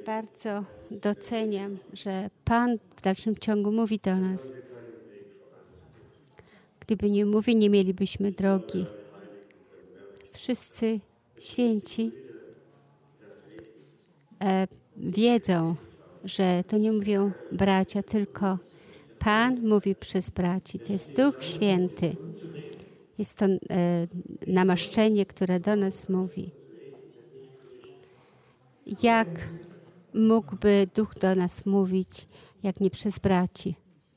Bardzo doceniam, że Pan w dalszym ciągu mówi do nas. Gdyby nie mówi, nie mielibyśmy drogi. Wszyscy święci wiedzą, że to nie mówią bracia, tylko Pan mówi przez braci. To jest Duch Święty. Jest to namaszczenie, które do nas mówi. Jak mógłby Duch do nas mówić, jak nie przez braci?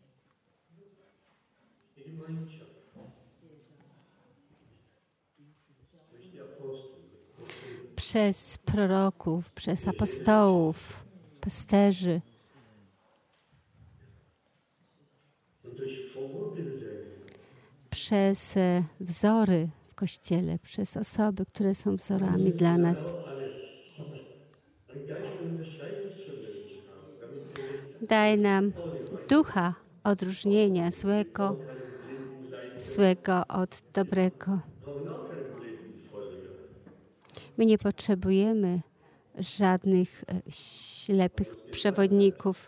Przez proroków, przez apostołów, pasterzy. Przez wzory w Kościele, przez osoby, które są wzorami dla nas. Daj nam ducha odróżnienia złego od dobrego. My nie potrzebujemy żadnych ślepych przewodników.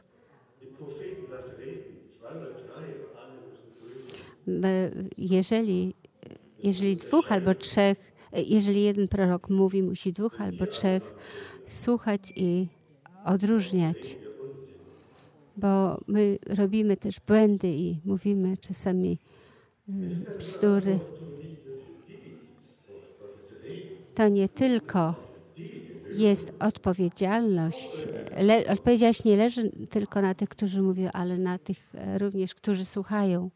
Jeżeli dwóch albo trzech, jeżeli jeden prorok mówi, musi dwóch albo trzech słuchać i odróżniać. Bo my robimy też błędy i mówimy czasami bzdury. To nie tylko jest odpowiedzialność. Odpowiedzialność nie leży tylko na tych, którzy mówią, ale na tych również, którzy słuchają.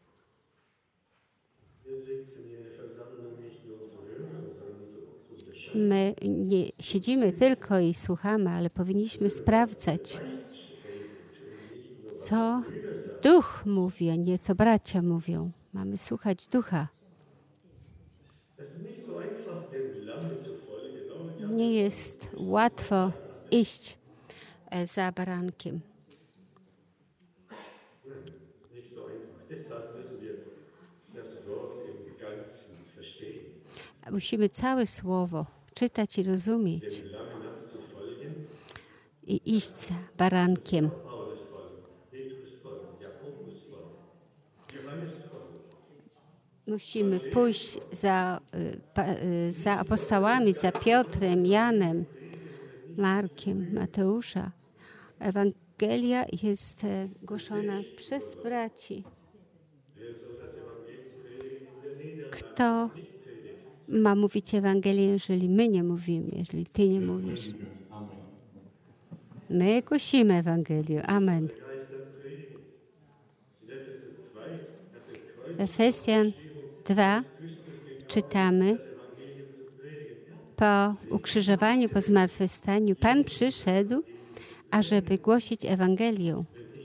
My nie siedzimy tylko i słuchamy, ale powinniśmy sprawdzać, co Duch mówi, a nie co bracia mówią. Mamy słuchać Ducha. Nie jest łatwo iść za barankiem. Musimy całe słowo czytać i rozumieć. I iść za barankiem. Musimy pójść za apostołami, za Piotrem, Janem, Markiem, Mateusza. Ewangelia jest głoszona przez braci. Kto ma mówić Ewangelię, jeżeli my nie mówimy, jeżeli Ty nie mówisz? My głosimy Ewangelię. Amen. Efezjan 2 czytamy: po ukrzyżowaniu, po zmartwychwstaniu Pan przyszedł, ażeby głosić Ewangelię.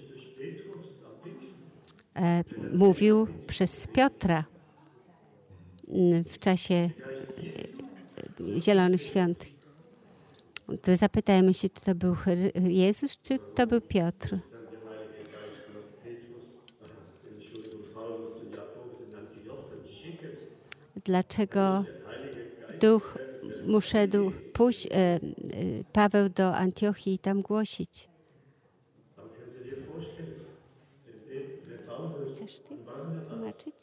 Mówił przez Piotra w czasie Zielonych Świąt. To zapytajmy się, czy to był Jezus, czy to był Piotr. Dlaczego Duch szedł pójść, Paweł do Antiochii i tam głosić? Chcesz ty tłumaczyć?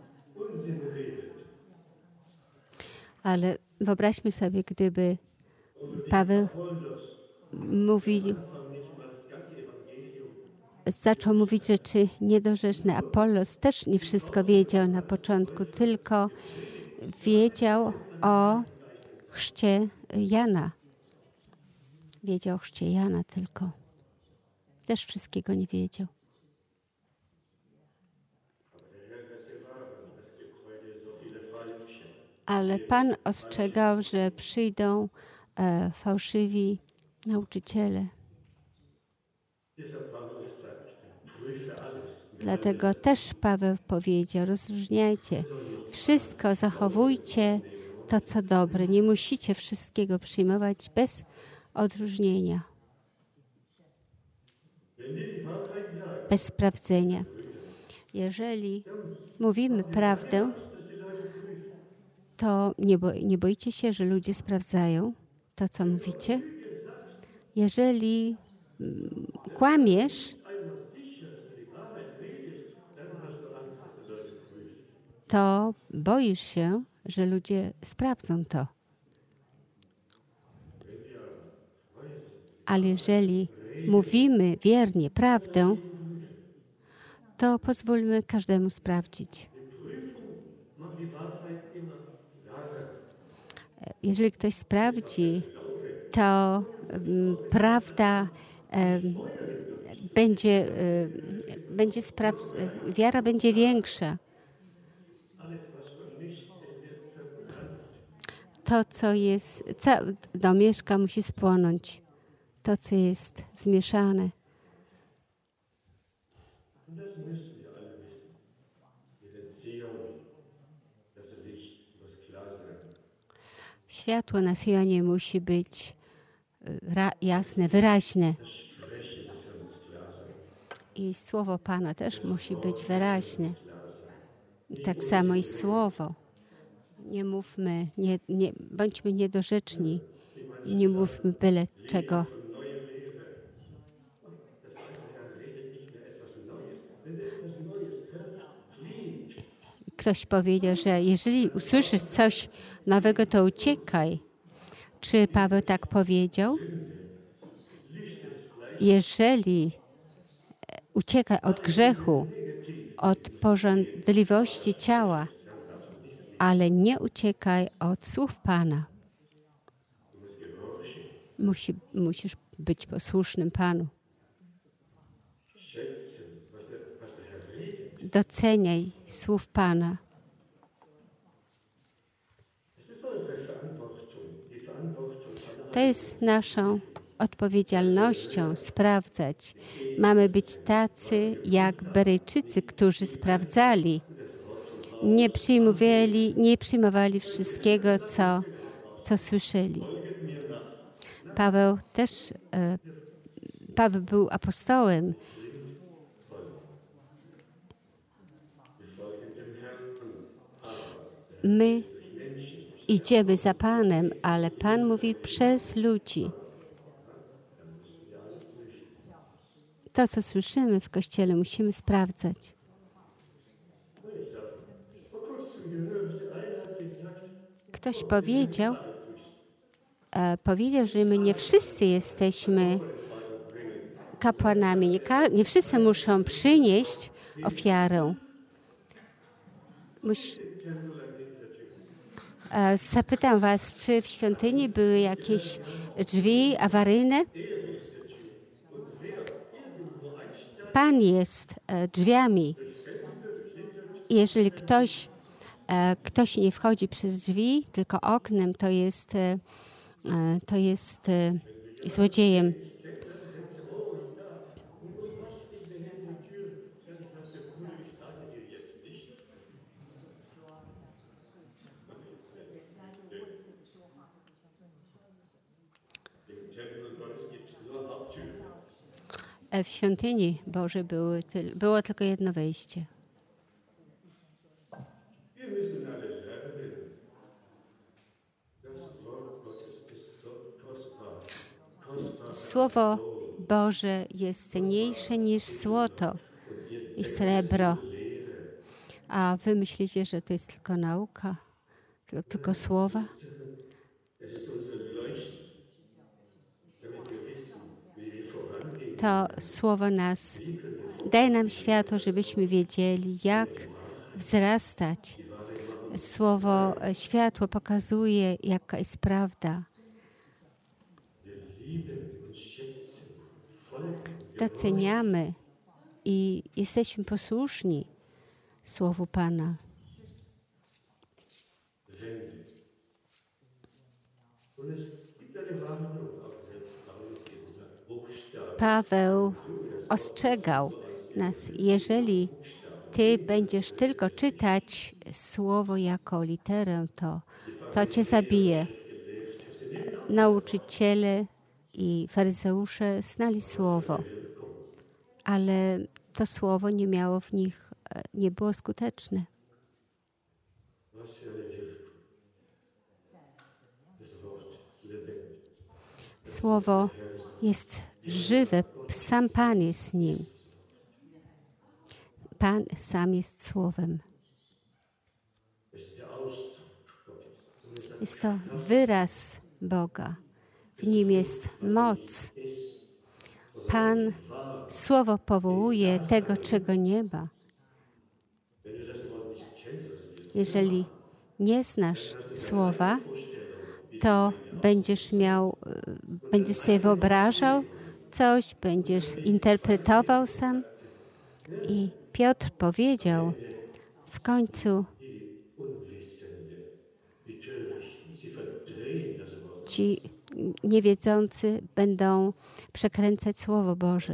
Ale wyobraźmy sobie, gdyby Paweł zaczął mówić rzeczy niedorzeczne. Apollos też nie wszystko wiedział na początku, tylko wiedział o chrzcie Jana. Wiedział o chrzcie Jana tylko. Też wszystkiego nie wiedział. Ale Pan ostrzegał, że przyjdą fałszywi nauczyciele. Dlatego też Paweł powiedział: rozróżniajcie wszystko, zachowujcie to, co dobre. Nie musicie wszystkiego przyjmować bez odróżnienia, bez sprawdzenia. Jeżeli mówimy prawdę, to nie boicie się, że ludzie sprawdzają to, co mówicie? Jeżeli kłamiesz, to boisz się, że ludzie sprawdzą to. Ale jeżeli mówimy wiernie prawdę, to pozwólmy każdemu sprawdzić. Jeżeli ktoś sprawdzi, to prawda wiara będzie większa. To, co jest, domieszka musi spłonąć. To, co jest zmieszane. Światło na Sionie musi być jasne, wyraźne. I słowo Pana też musi być wyraźne. I tak samo i słowo. Nie mówmy, bądźmy niedorzeczni. Nie mówmy byle czego. Ktoś powiedział, że jeżeli usłyszysz coś nowego, to uciekaj. Czy Paweł tak powiedział? Jeżeli uciekaj od grzechu, od pożądliwości ciała, ale nie uciekaj od słów Pana. Musisz być posłusznym Panu. Doceniaj słów Pana. To jest naszą odpowiedzialnością sprawdzać. Mamy być tacy jak Beryjczycy, którzy sprawdzali. Nie przyjmowali wszystkiego, co słyszeli. Paweł był apostołem. My idziemy za Panem, ale Pan mówi przez ludzi. To, co słyszymy w Kościele, musimy sprawdzać. Ktoś powiedział, że my nie wszyscy jesteśmy kapłanami. Nie wszyscy muszą przynieść ofiarę. Zapytam was, czy w świątyni były jakieś drzwi awaryjne? Pan jest drzwiami. Jeżeli ktoś nie wchodzi przez drzwi, tylko oknem, to jest złodziejem. W świątyni Bożej było tylko jedno wejście. Słowo Boże jest cenniejsze niż złoto i srebro. A wy myślicie, że to jest tylko nauka, tylko słowa? To słowo daje nam światło, żebyśmy wiedzieli, jak wzrastać. Światło pokazuje, jaka jest prawda. Doceniamy i jesteśmy posłuszni Słowu Pana. Paweł ostrzegał nas, jeżeli ty będziesz tylko czytać słowo jako literę, to cię zabije. Nauczyciele i faryzeusze znali słowo, ale to słowo nie miało w nich, nie było skuteczne. Słowo jest żywe. Sam Pan jest z nim. Pan sam jest Słowem. Jest to wyraz Boga. W nim jest moc. Pan Słowo powołuje tego, czego nie ma. Jeżeli nie znasz Słowa, to będziesz sobie wyobrażał coś, będziesz interpretował sam. I Piotr powiedział w końcu, ci niewiedzący będą przekręcać Słowo Boże,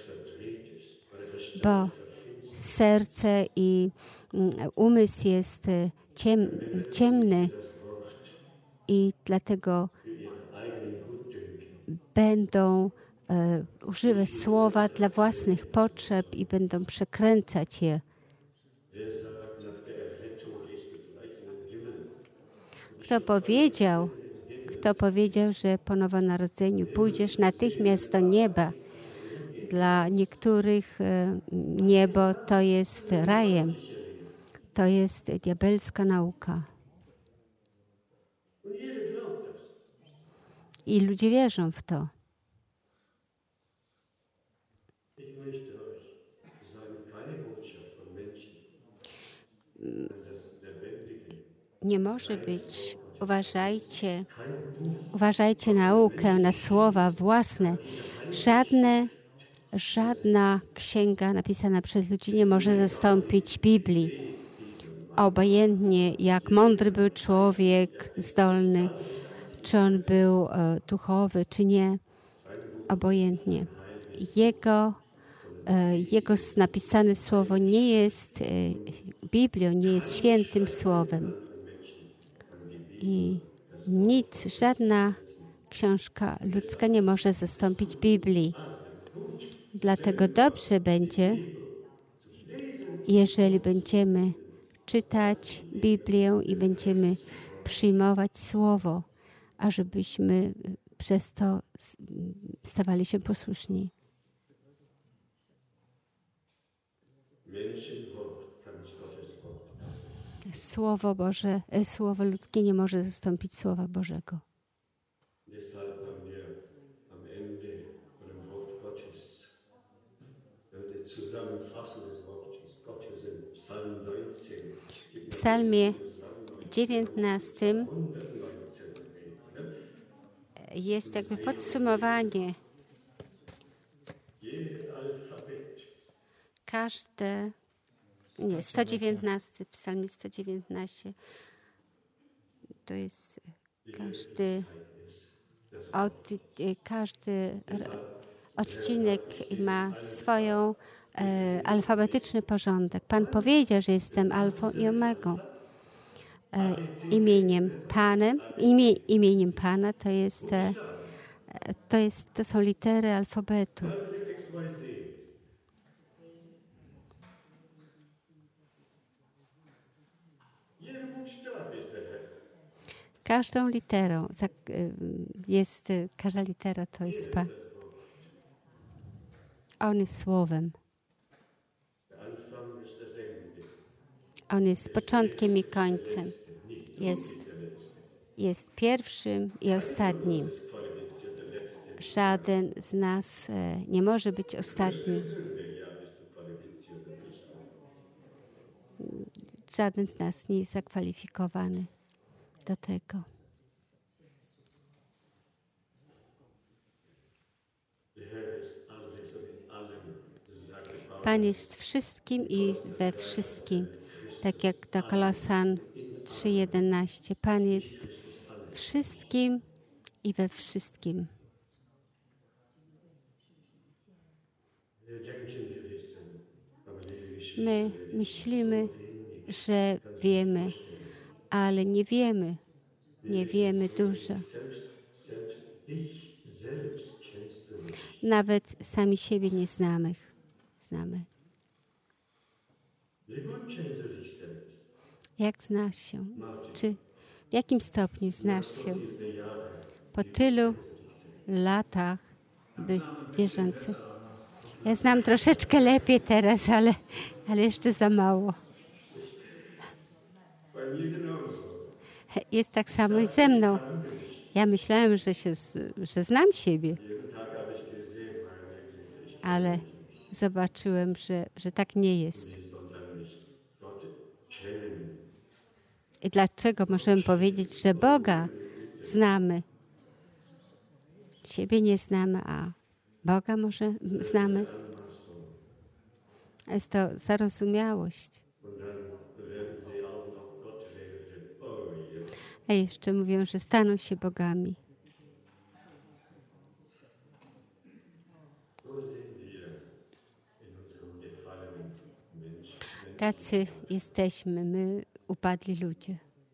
bo serce i umysł jest ciemny i dlatego będą używać słowa dla własnych potrzeb i będą przekręcać je. Kto powiedział, że po nowonarodzeniu pójdziesz natychmiast do nieba? Dla niektórych niebo to jest rajem. To jest diabelska nauka. I ludzie wierzą w to. Nie może być, uważajcie naukę na słowa własne. Żadna księga napisana przez ludzi nie może zastąpić Biblii. Obojętnie jak mądry był człowiek, zdolny, czy on był duchowy, czy nie, obojętnie. Jego napisane słowo nie jest Biblią, nie jest świętym słowem. I żadna książka ludzka nie może zastąpić Biblii. Dlatego dobrze będzie, jeżeli będziemy czytać Biblię i będziemy przyjmować Słowo, ażebyśmy przez to stawali się posłuszni. Słowo Boże, Słowo ludzkie nie może zastąpić Słowa Bożego. W Psalmie 19 jest jakby podsumowanie. Każde 119, Psalmie 119, to jest każdy odcinek ma swoją alfabetyczny porządek. Pan powiedział, że jestem alfą i omegą. Imieniem Pana to są litery alfabetu. Każdą literą każda litera to jest Pan. On jest Słowem. On jest początkiem i końcem. Jest pierwszym i ostatnim. Żaden z nas nie może być ostatni. Żaden z nas nie jest zakwalifikowany do tego. Pan jest wszystkim i we wszystkim. Tak jak do Kolosan 3:11. Pan jest wszystkim i we wszystkim. My myślimy, że wiemy, ale nie wiemy. Nie wiemy dużo. Nawet sami siebie nie znamy. Jak znasz się? Czy w jakim stopniu znasz się? Po tylu latach wierzący. Ja znam troszeczkę lepiej teraz, ale jeszcze za mało. Jest tak samo i ze mną. Ja myślałem, że znam siebie, ale zobaczyłem, że tak nie jest. I dlaczego możemy powiedzieć, że Boga znamy? Siebie nie znamy, a Boga może znamy? Jest to zarozumiałość. A jeszcze mówią, że staną się bogami. Tacy jesteśmy my, upadli ludzie.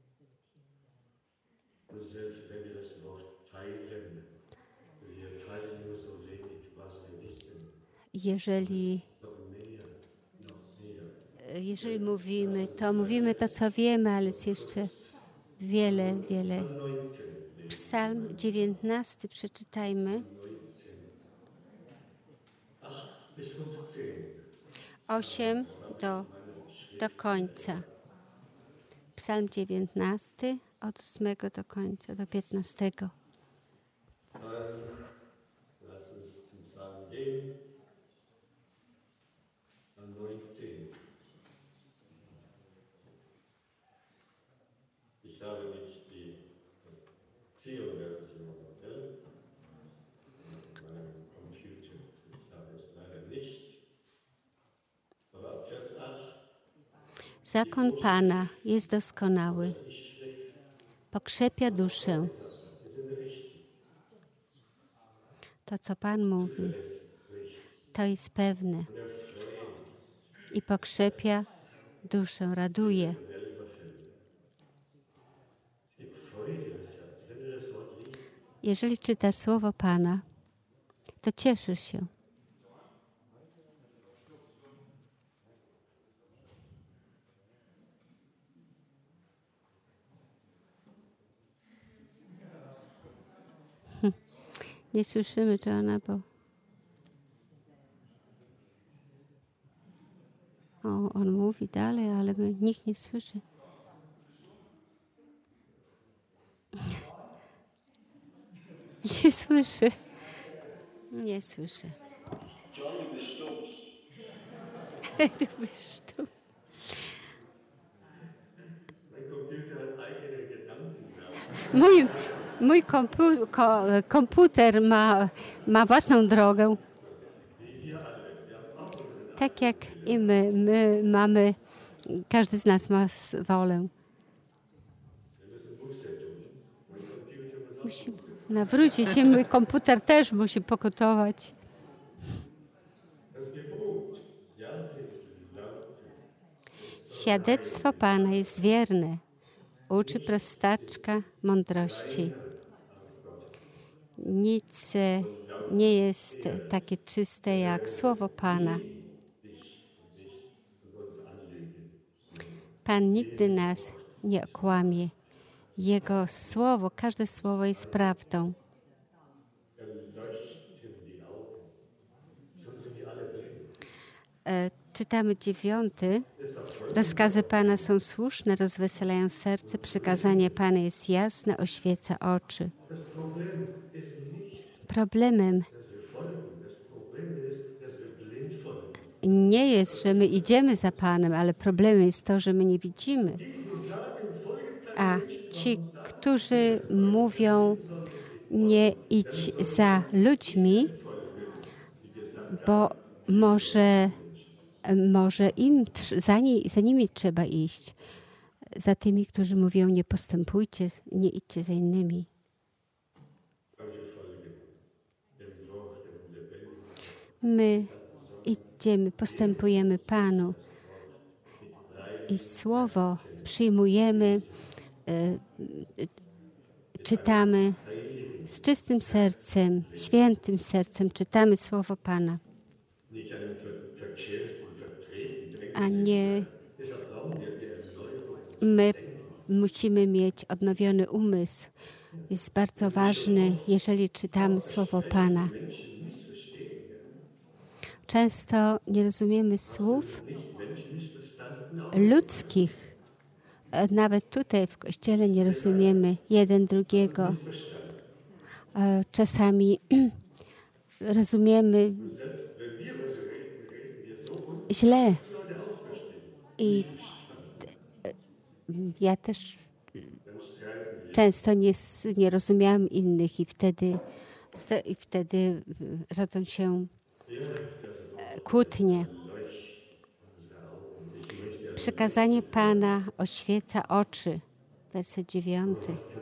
Jeżeli mówimy to, co wiemy, ale jest jeszcze wiele. Psalm 19 przeczytajmy. 8 do końca. Psalm 19 od 8 do końca, do 15. Lass uns zum Psalm gehen. Psalm 19. Ich habe nicht die Zion-Version auf meinem Computer. Ich habe es leider nicht. Aber ab Vers 8. Zakon Pana jest doskonały. Pokrzepia duszę. To, co Pan mówi, to jest pewne. I pokrzepia duszę, raduje. Jeżeli czytasz słowo Pana, to cieszysz się. Nie słyszymy Johna, bo on mówi dalej, ale nikt nie słyszy. Nie słyszy. Nie słyszy. John, du bist stumm. Du bist stumm. Mein Computer hat eigene Gedanken. Mój komputer ma własną drogę. Tak jak i my mamy, każdy z nas ma wolę. Musimy nawrócić się, mój komputer też musi pokutować. Świadectwo Pana jest wierne. Uczy prostaczka mądrości. Nic nie jest takie czyste jak słowo Pana. Pan nigdy nas nie okłamie. Jego słowo, każde słowo jest prawdą. Czytamy 9. Rozkazy Pana są słuszne, rozweselają serce. Przykazanie Pana jest jasne, oświeca oczy. Problemem nie jest, że my idziemy za Panem, ale problemem jest to, że my nie widzimy. A ci, którzy mówią, nie idź za ludźmi, bo może za nimi trzeba iść. Za tymi, którzy mówią, nie postępujcie, nie idźcie za innymi. My idziemy, postępujemy Panu i słowo przyjmujemy, czytamy z czystym sercem, świętym sercem, czytamy słowo Pana. A nie my musimy mieć odnowiony umysł. Jest bardzo ważny, jeżeli czytamy słowo Pana. Często nie rozumiemy słów ludzkich. Nawet tutaj w Kościele nie rozumiemy jeden drugiego. Czasami rozumiemy źle. I ja też często nie rozumiałam innych i wtedy rodzą się kłótnie. Przykazanie Pana oświeca oczy. Werset 9.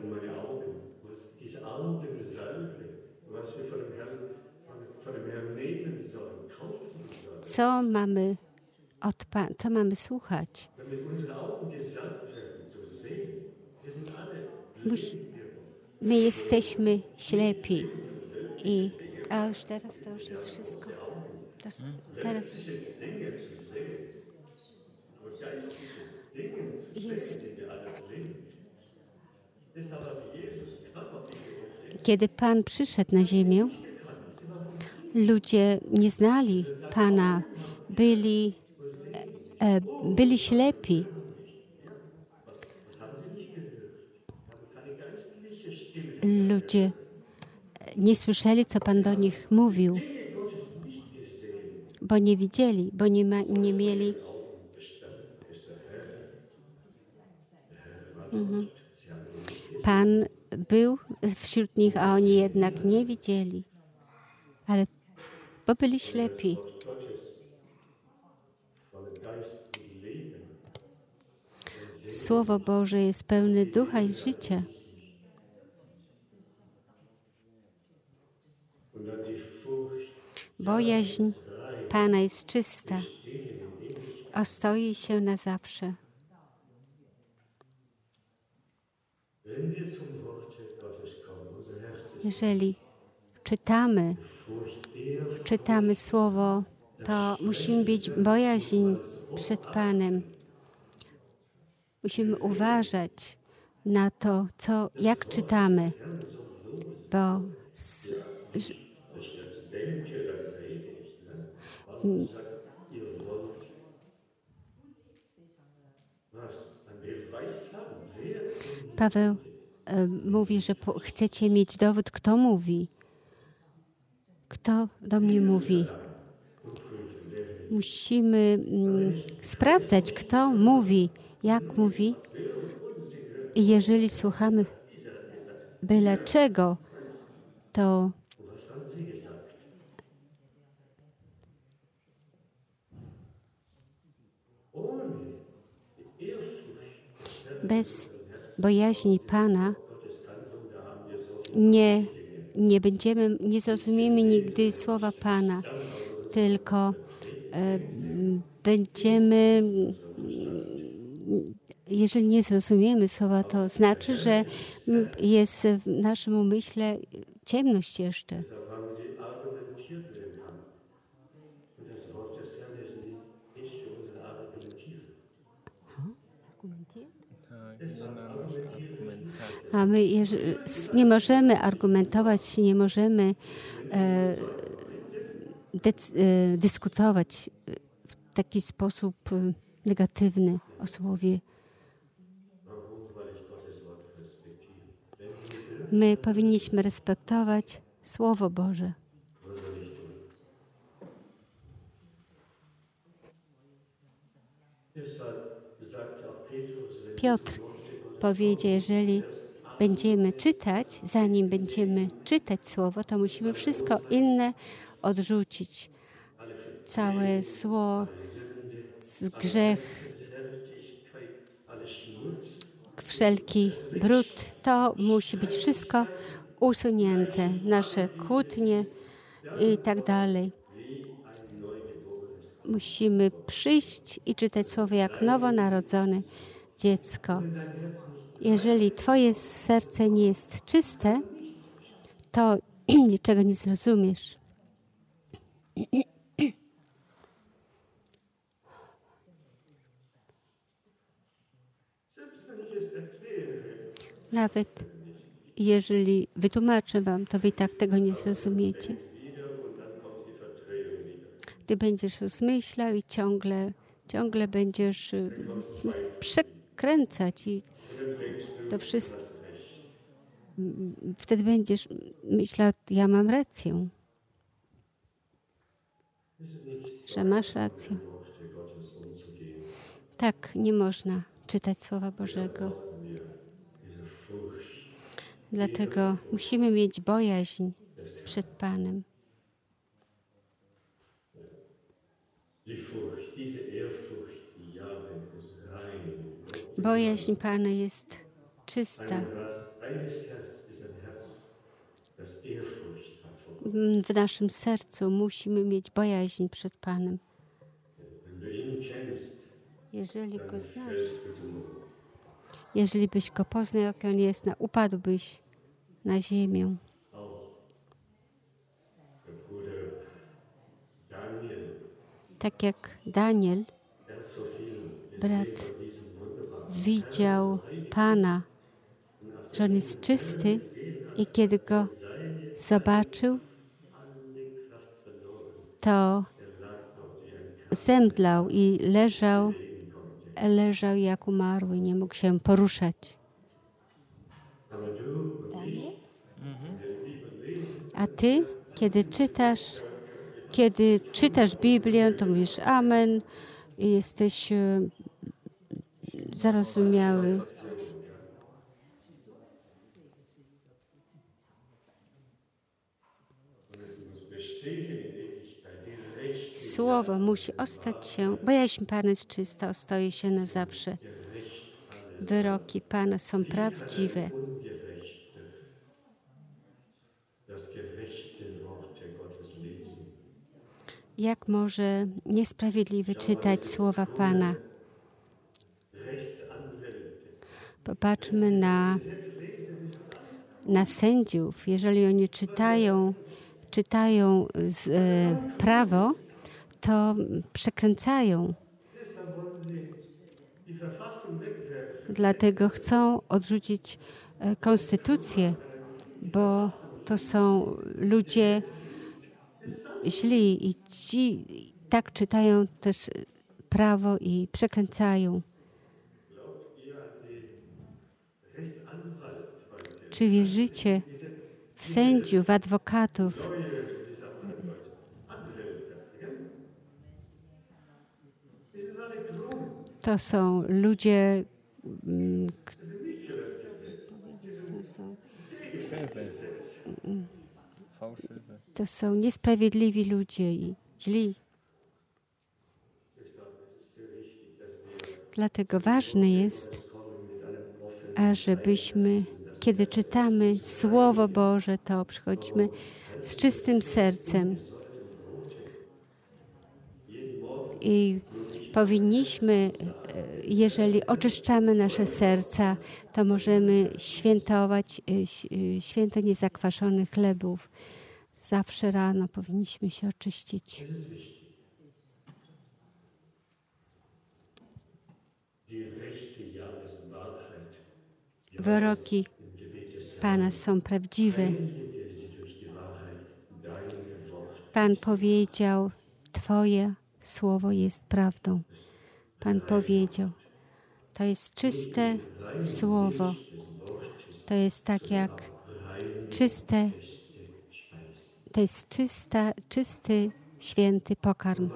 Co mamy co mamy słuchać? My jesteśmy ślepi. A już teraz to już jest wszystko. Teraz jest. Kiedy Pan przyszedł na ziemię, ludzie nie znali Pana, byli ślepi. Ludzie nie słyszeli, co Pan do nich mówił, bo nie widzieli, bo nie mieli. Pan był wśród nich, a oni jednak nie widzieli, bo byli ślepi. Słowo Boże jest pełne ducha i życia. Bojaźń Pana jest czysta, ostoi się na zawsze. Jeżeli czytamy Słowo, to musimy mieć bojaźń przed Panem. Musimy uważać na to, jak czytamy, bo Paweł mówi, że chcecie mieć dowód, kto mówi. Kto do mnie mówi? Musimy sprawdzać, kto mówi, jak mówi. I jeżeli słuchamy byle czego, to bez bojaźni Pana nie zrozumiemy nigdy słowa Pana, tylko jeżeli nie zrozumiemy słowa, to znaczy, że jest w naszym umyśle ciemność jeszcze. A my nie możemy argumentować, nie możemy dyskutować w taki sposób negatywny o Słowie. My powinniśmy respektować Słowo Boże. Piotr powiedział, jeżeli będziemy czytać, zanim będziemy czytać Słowo, to musimy wszystko inne odrzucić. Całe zło, grzech, wszelki brud, to musi być wszystko usunięte. Nasze kłótnie i tak dalej. Musimy przyjść i czytać Słowo jak nowonarodzone dziecko. Jeżeli Twoje serce nie jest czyste, to niczego nie zrozumiesz. Nawet jeżeli wytłumaczę Wam, to Wy i tak tego nie zrozumiecie. Gdy będziesz rozmyślał i ciągle będziesz przekręcać i to wszystko. Wtedy będziesz myślał, ja mam rację. Że masz rację. Tak, nie można czytać Słowa Bożego. Dlatego musimy mieć bojaźń przed Panem. Bojaźń Pana jest czysta. W naszym sercu musimy mieć bojaźń przed Panem. Jeżeli Go znasz, jeżeli byś Go poznał, jak On jest, upadłbyś na ziemię. Tak jak Daniel, brat, widział Pana, że On jest czysty i kiedy Go zobaczył, to zemdlał i leżał jak umarły, nie mógł się poruszać. A ty, kiedy czytasz Biblię, to mówisz amen i jesteś zarozumiały. Słowo musi ostać się, bojaźń Pana jest czysta, ostoi się na zawsze. Wyroki Pana są prawdziwe. Jak może niesprawiedliwy czytać słowa Pana? Popatrzmy na sędziów. Jeżeli oni czytają prawo, to przekręcają. Dlatego chcą odrzucić konstytucję, bo to są ludzie źli i ci tak czytają też prawo i przekręcają. Czy wierzycie w sędziów, w adwokatów? To są ludzie, to są niesprawiedliwi ludzie i źli. Dlatego ważne jest, ażebyśmy, kiedy czytamy Słowo Boże, to przychodzimy z czystym sercem. I powinniśmy, jeżeli oczyszczamy nasze serca, to możemy świętować święto niezakwaszonych chlebów. Zawsze rano powinniśmy się oczyścić. Wyroki Pana są prawdziwe. Pan powiedział, Twoje słowo jest prawdą. Pan powiedział, to jest czyste słowo. To jest tak jak to jest czysty, święty pokarm.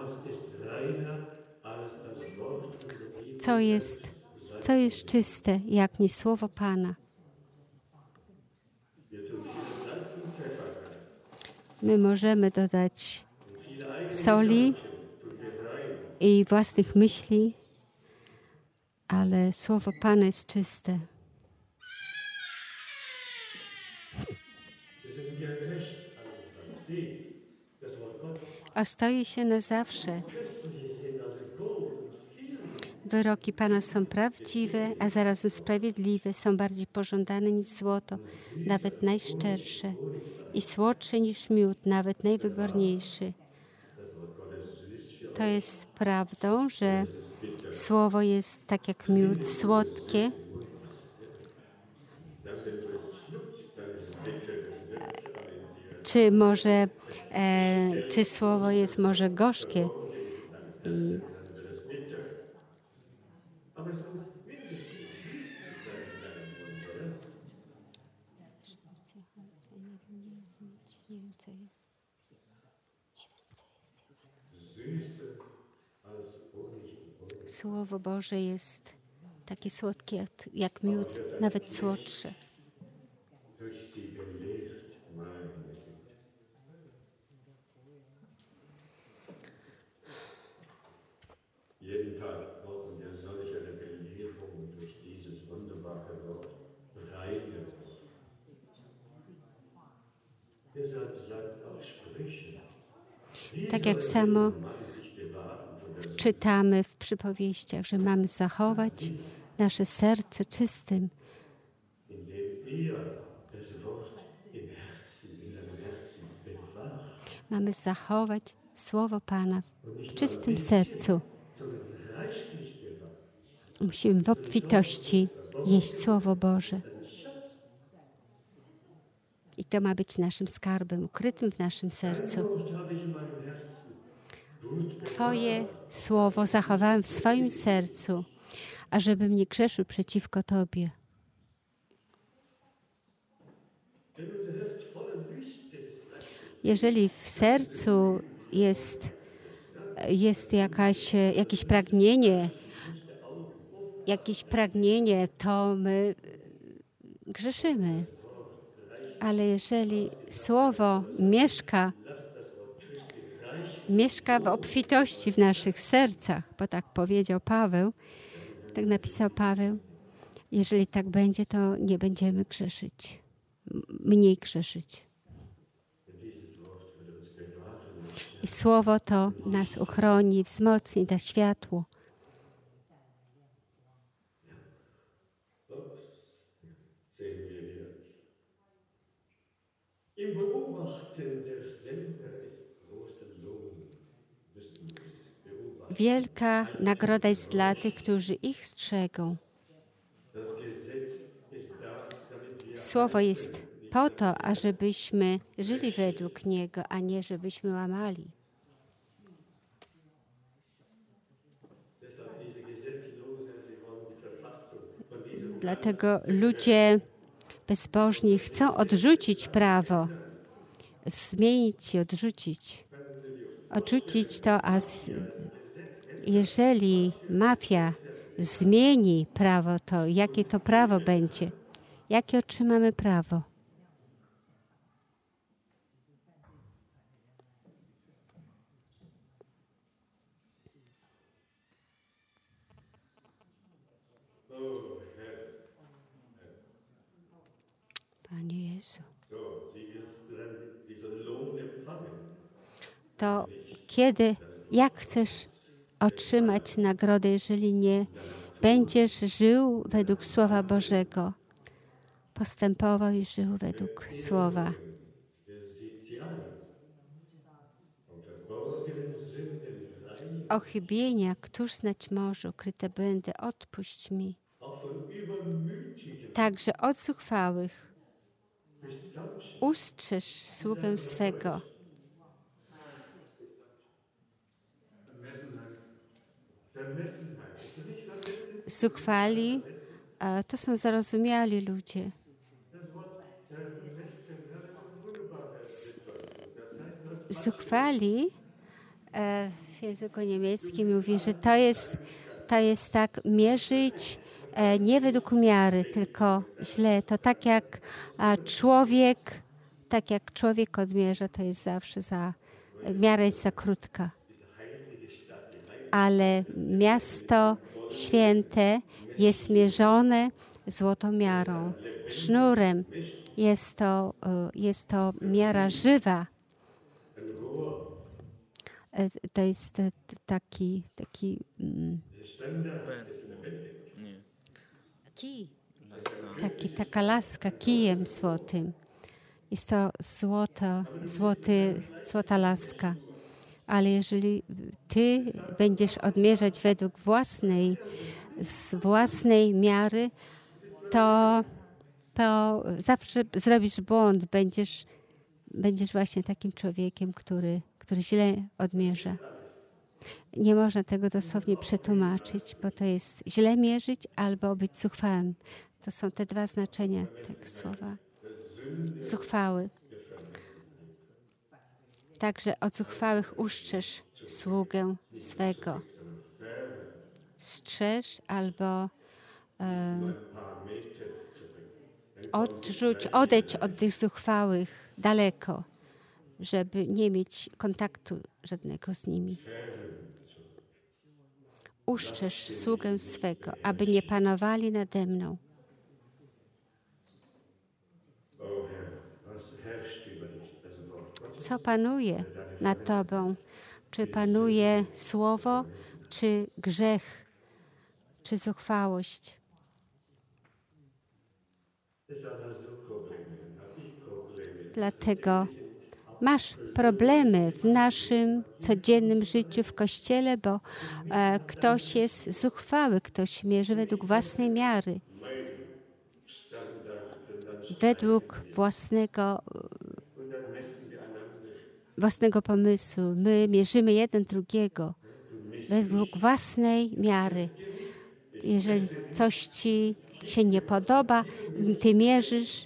Co jest czyste, jak nie słowo Pana? My możemy dodać soli i własnych myśli, ale słowo Pana jest czyste. Ostoi się na zawsze. Wyroki Pana są prawdziwe, a zarazem sprawiedliwe, są bardziej pożądane niż złoto, nawet najszczersze, i słodsze niż miód, nawet najwyborniejszy. To jest prawdą, że słowo jest tak jak miód, słodkie, czy może, czy słowo jest może gorzkie. I Aber es muss mindestens süß sein in deinem Mund, oder? Süßer als Honig und Honig. Słowo Boże jest takie słodkie jak miód, nawet słodsze. Durch sie gelehrt, meine Güte. Jeden Tag brauchen wir solch eine Belehrung durch dieses wunderbare Wort, reine Wort. Deshalb sagt auch Sprüche, Tak jak samo czytamy w przypowieściach, że mamy zachować nasze serce czystym. Mamy zachować Słowo Pana w czystym sercu. Musimy w obfitości jeść Słowo Boże. I to ma być naszym skarbem, ukrytym w naszym sercu. Twoje Słowo zachowałem w swoim sercu, ażebym nie grzeszył przeciwko Tobie. Jeżeli w sercu jest jakieś pragnienie, to my grzeszymy. Ale jeżeli Słowo mieszka w obfitości w naszych sercach, bo tak powiedział Paweł, tak napisał Paweł, jeżeli tak będzie, to nie będziemy grzeszyć, mniej grzeszyć. I Słowo to nas uchroni, wzmocni, da światło. Wielka nagroda jest dla tych, którzy ich strzegą. Słowo jest po to, ażebyśmy żyli według Niego, a nie żebyśmy łamali. Dlatego ludzie bezbożni chcą odrzucić prawo, zmienić i odrzucić. Odrzucić to, a jeżeli mafia zmieni prawo, to jakie to prawo będzie? Jakie otrzymamy prawo? Panie Jezu. To jak chcesz otrzymać nagrodę, jeżeli nie będziesz żył według Słowa Bożego? Postępował i żył według Słowa. O chybienia, któż znać może, ukryte błędy, odpuść mi. Także od zuchwałych ustrzeż sługę swego. Zuchwali to są zarozumiali ludzie. Zuchwali w języku niemieckim mówi, że to jest tak mierzyć nie według miary, tylko źle. To tak jak człowiek odmierza, to jest zawsze miara jest za krótka. Ale miasto święte jest mierzone złotą miarą, sznurem. Jest to miara żywa. To jest taki kij, taka laska kijem złotym. Jest to złota laska. Ale jeżeli ty będziesz odmierzać według własnej miary, to zawsze zrobisz błąd, będziesz właśnie takim człowiekiem, który źle odmierza. Nie można tego dosłownie przetłumaczyć, bo to jest źle mierzyć albo być zuchwałym. To są te dwa znaczenia tego słowa. Zuchwały. Także od zuchwałych uszczesz sługę swego. Strzeż albo odejdź od tych zuchwałych daleko, żeby nie mieć kontaktu żadnego z nimi. Uszczesz sługę swego, aby nie panowali nade mną. Co panuje nad Tobą? Czy panuje słowo, czy grzech, czy zuchwałość? Dlatego masz problemy w naszym codziennym życiu w Kościele, bo ktoś jest zuchwały, ktoś mierzy według własnej miary, według własnego pomysłu. My mierzymy jeden drugiego według własnej miary. Jeżeli coś ci się nie podoba, ty mierzysz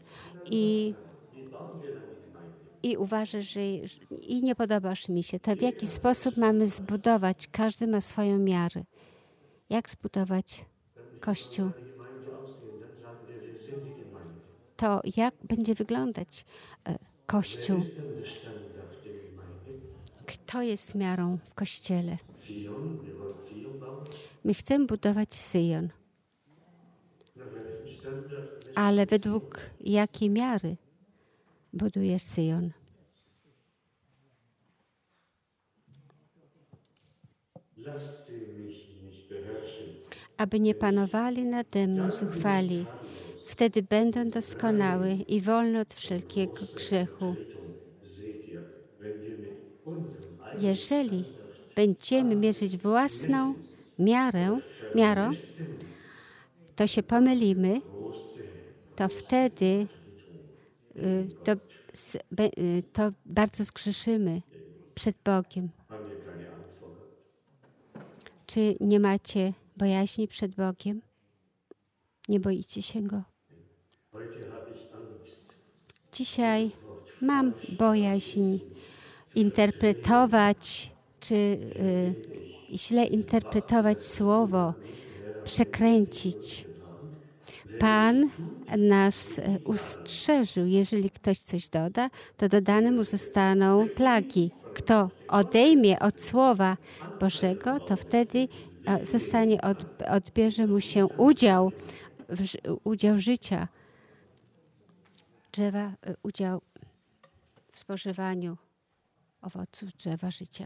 i uważasz, że i nie podobasz mi się. To w jaki sposób mamy zbudować? Każdy ma swoją miarę. Jak zbudować Kościół? To jak będzie wyglądać Kościół? Kto jest miarą w Kościele? My chcemy budować Syjon. Ale według jakiej miary budujesz Syjon? Aby nie panowali nade mną zuchwali, wtedy będę doskonały i wolny od wszelkiego grzechu. Jeżeli będziemy mierzyć własną miarą, to się pomylimy, to wtedy to bardzo zgrzeszymy przed Bogiem. Czy nie macie bojaźni przed Bogiem? Nie boicie się Go? Dzisiaj mam bojaźń interpretować, czy źle interpretować słowo, przekręcić. Pan nas ustrzeżył. Jeżeli ktoś coś doda, to dodane mu zostaną plagi. Kto odejmie od Słowa Bożego, to wtedy odbierze mu się udział życia, drzewa, udział w spożywaniu owoców drzewa życia.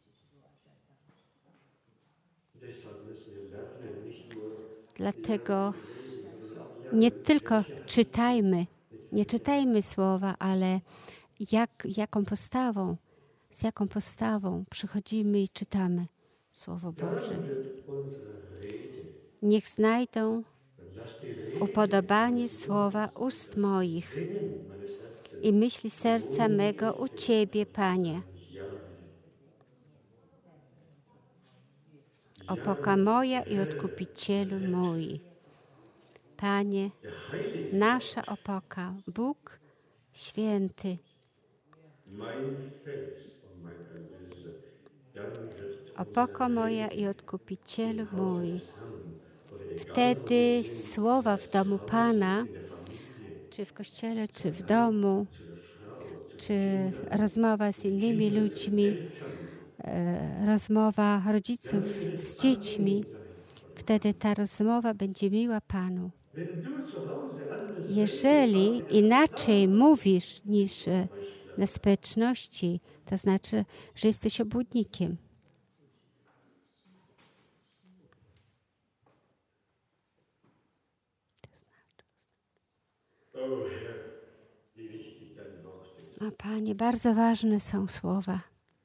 Dlatego nie tylko nie czytajmy słowa, ale z jaką postawą przychodzimy i czytamy Słowo Boże. Niech znajdą upodobanie słowa ust moich i myśli serca mego u Ciebie, Panie. Opoka moja i Odkupicielu mój. Panie, nasza opoka, Bóg święty. Opoko moja i Odkupicielu mój. Wtedy słowa w domu Pana, czy w kościele, czy w domu, czy rozmowa z innymi ludźmi, rozmowa rodziców z dziećmi, wtedy ta rozmowa będzie miła Panu. Jeżeli inaczej mówisz niż na społeczności, to znaczy, że jesteś obłudnikiem. O Panie, bardzo ważne są słowa.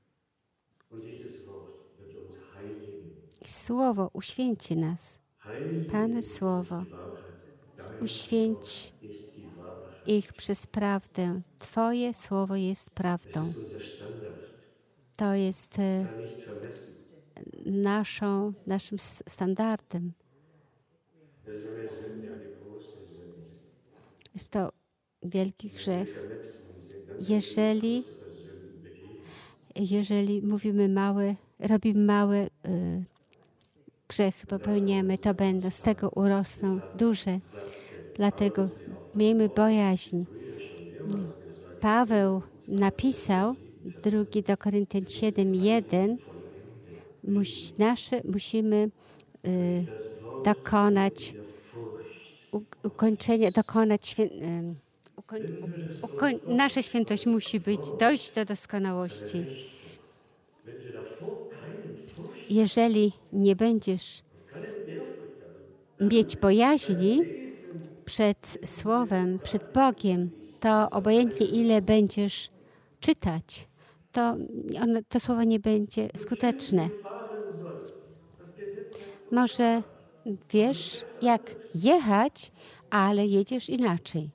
Słowo uświęci nas. Pane Słowo, uświęć ich przez prawdę. Twoje słowo jest prawdą. Das ist unser Standard. To jest Sei nicht vermessen. naszym standardem. Das ist eine Sünde, eine große Sünde. Jest to wielki grzech. Verletzen sind, dann größere Sünden begehen. Jeżeli robimy małe grzechy, popełniamy, to będą z tego urosną duże. Dlatego miejmy bojaźń. Paweł napisał, 2 do Koryntian 7:1, musimy dokonać ukończenia, nasza świętość musi dojść do doskonałości. Jeżeli nie będziesz mieć bojaźni przed Słowem, przed Bogiem, to obojętnie ile będziesz czytać, to słowo nie będzie skuteczne. Może wiesz, jak jechać, ale jedziesz inaczej.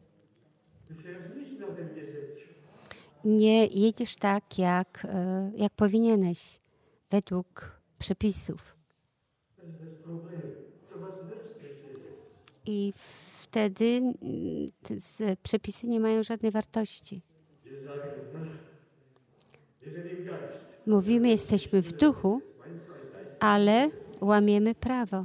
Nie jedziesz tak, jak powinieneś, według przepisów. I wtedy przepisy nie mają żadnej wartości. Mówimy, jesteśmy w duchu, ale łamiemy prawo.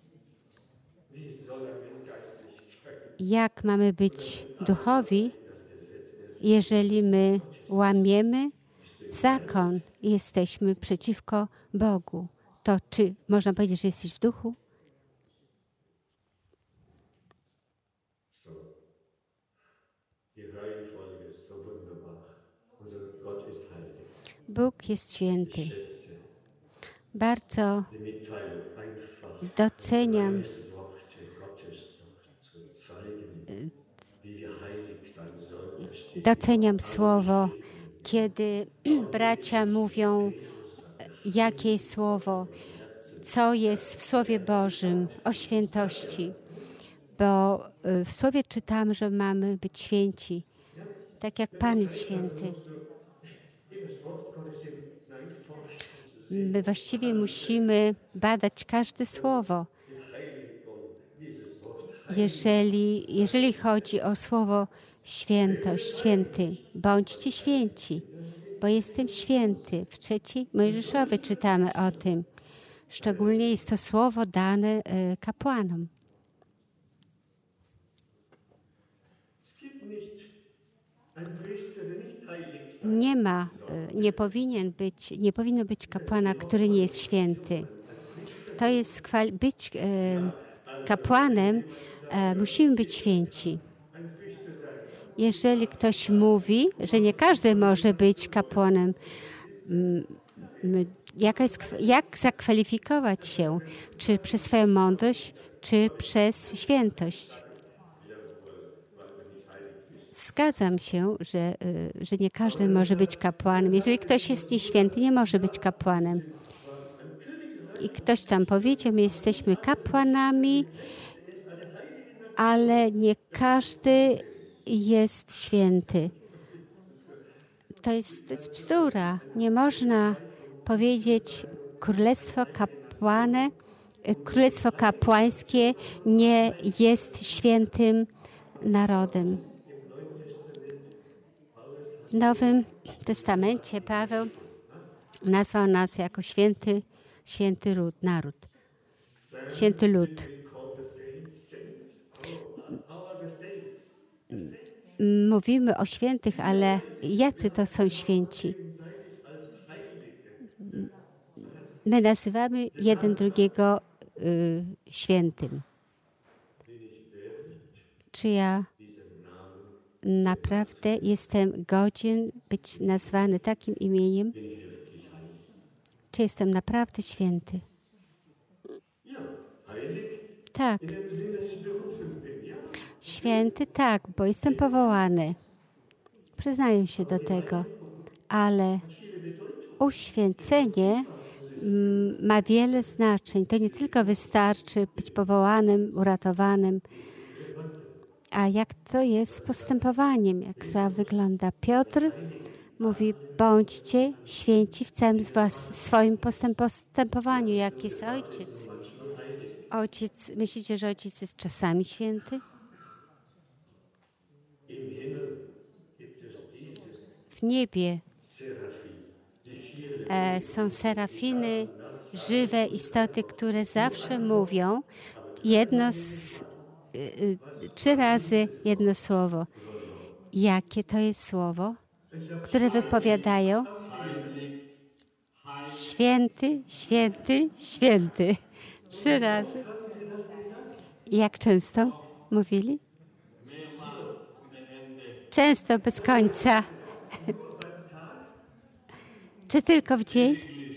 Jak mamy być duchowi, jeżeli my łamiemy zakon i jesteśmy przeciwko Bogu? To czy można powiedzieć, że jesteś w duchu? Bóg jest święty. Bardzo doceniam słowo, kiedy bracia mówią, jakie jest słowo, co jest w Słowie Bożym o świętości. Bo w Słowie czytamy, że mamy być święci, tak jak Pan jest święty. My właściwie musimy badać każde słowo. Jeżeli chodzi o słowo świętość, święty, bądźcie święci, bo jestem święty. W 3 Mojżeszowej czytamy o tym. Szczególnie jest to słowo dane kapłanom. Nie powinno być kapłana, który nie jest święty. To jest być kapłanem, musimy być święci. Jeżeli ktoś mówi, że nie każdy może być kapłanem, jak zakwalifikować się? Czy przez swoją mądrość, czy przez świętość? Zgadzam się, że nie każdy może być kapłanem. Jeżeli ktoś jest nieświęty, nie może być kapłanem. I ktoś tam powiedział, my jesteśmy kapłanami, ale nie każdy jest święty. To jest bzdura. Nie można powiedzieć, królestwo kapłańskie nie jest świętym narodem. W Nowym Testamencie Paweł nazwał nas jako święty naród. Święty lud. Mówimy o świętych, ale jacy to są święci? My nazywamy jeden drugiego świętym. Czy ja naprawdę jestem godzien być nazwany takim imieniem? Czy jestem naprawdę święty? Tak. Święty, tak, bo jestem powołany. Przyznaję się do tego. Ale uświęcenie ma wiele znaczeń. To nie tylko wystarczy być powołanym, uratowanym, A jak to jest z postępowaniem? Jak sprawa wygląda? Piotr mówi, bądźcie święci w całym swoim postępowaniu, jak jest Ojciec. Ojciec, myślicie, że Ojciec jest czasami święty? W niebie są serafiny, żywe istoty, które zawsze mówią 3 razy jedno słowo. Jakie to jest słowo, które wypowiadają? Święty, święty, święty. 3 razy. Jak często mówili? Często, bez końca. Czy tylko w dzień?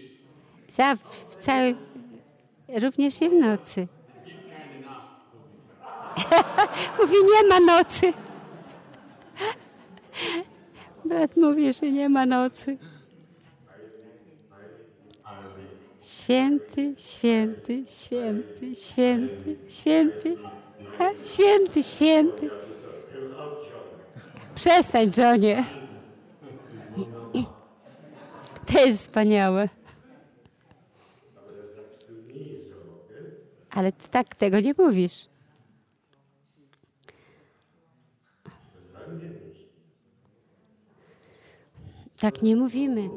Również i w nocy. Mówi, nie ma nocy. Brat mówi, że nie ma nocy. Święty, święty, święty, święty, święty, święty, święty. Przestań, Johnie. To jest wspaniałe. Ale ty tak tego nie mówisz. Tak nie mówimy.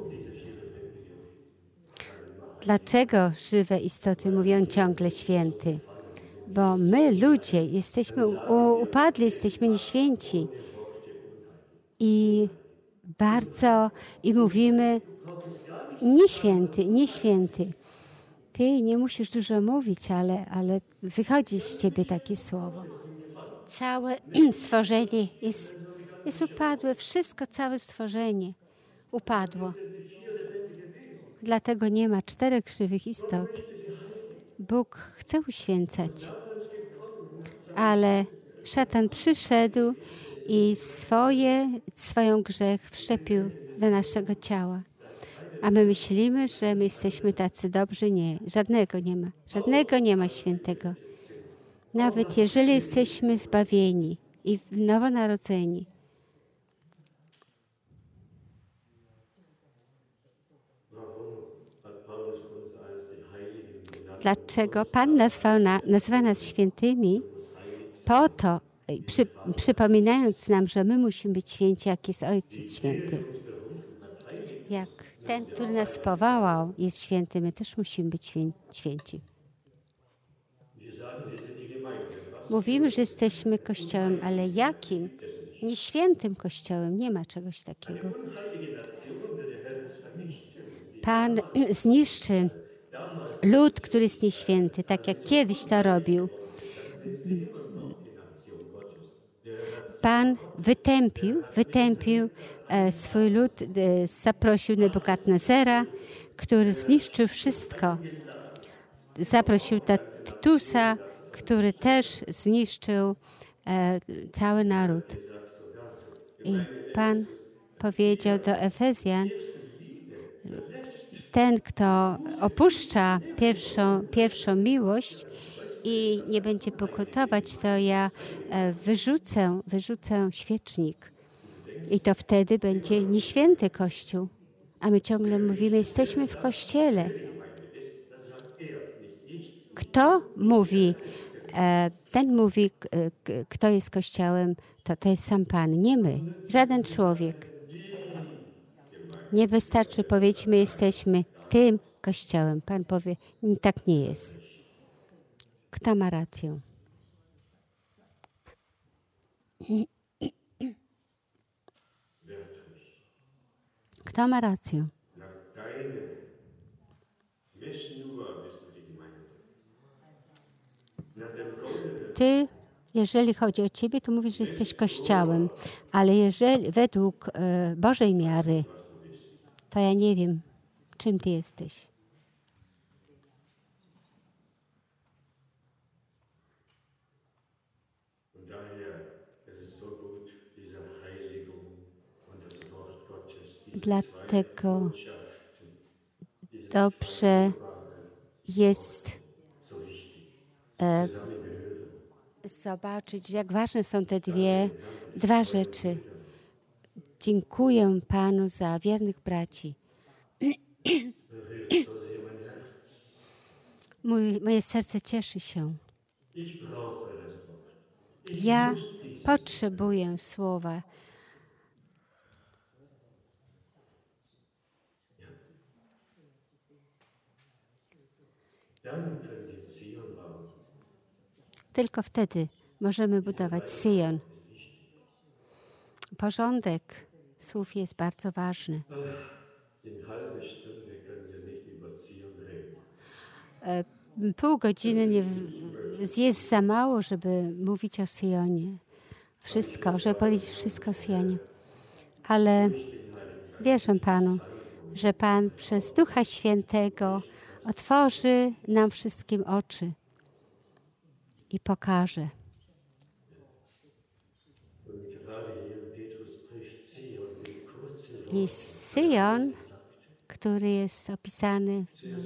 Dlaczego żywe istoty mówią ciągle święty? Bo my, ludzie, jesteśmy upadli, jesteśmy nieświęci. I mówimy nieświęty, nieświęty. Ty nie musisz dużo mówić, ale wychodzi z ciebie takie słowo. Całe stworzenie jest upadłe, wszystko, całe stworzenie upadło. Dlatego nie ma 4 żywych istot. Bóg chce uświęcać, ale szatan przyszedł i swoją grzech wszczepił do naszego ciała. A my myślimy, że my jesteśmy tacy dobrzy. Nie, żadnego nie ma świętego. Nawet jeżeli jesteśmy zbawieni i nowonarodzeni. Dlaczego Pan nazywa nas świętymi? Po to, przypominając nam, że my musimy być święci, jak jest Ojciec święty. Jak ten, który nas powołał, jest święty, my też musimy być święci. Mówimy, że jesteśmy Kościołem, ale jakim? Nieświętym Kościołem. Nie ma czegoś takiego. Pan zniszczy lud, który jest nieświęty, tak jak kiedyś to robił. Pan wytępił swój lud, zaprosił Nebukadnezera, który zniszczył wszystko. Zaprosił Tytusa, który też zniszczył cały naród. I Pan powiedział do Efezjan, ten, kto opuszcza pierwszą miłość i nie będzie pokutować, to ja wyrzucę świecznik. I to wtedy będzie nieświęty Kościół. A my ciągle mówimy, jesteśmy w Kościele. Kto mówi, ten mówi, kto jest Kościołem, to jest sam Pan, nie my, żaden człowiek. Nie wystarczy powiedzieć, my jesteśmy tym Kościołem. Pan powie, tak nie jest. Kto ma rację? Kto ma rację? Ty, jeżeli chodzi o ciebie, to mówisz, że jesteś Kościołem, ale jeżeli według Bożej miary, to ja nie wiem, czym ty jesteś. Dlatego dobrze jest zobaczyć, jak ważne są te dwa rzeczy. Dziękuję Panu za wiernych braci. Moje serce cieszy się. Ja potrzebuję słowa. Tylko wtedy możemy budować Syjon. Porządek słów jest bardzo ważny. Pół godziny jest za mało, żeby mówić o Syjonie. Żeby powiedzieć wszystko o Syjonie. Ale wierzę Panu, że Pan przez Ducha Świętego otworzy nam wszystkim oczy i pokaże. I Syjon, który jest opisany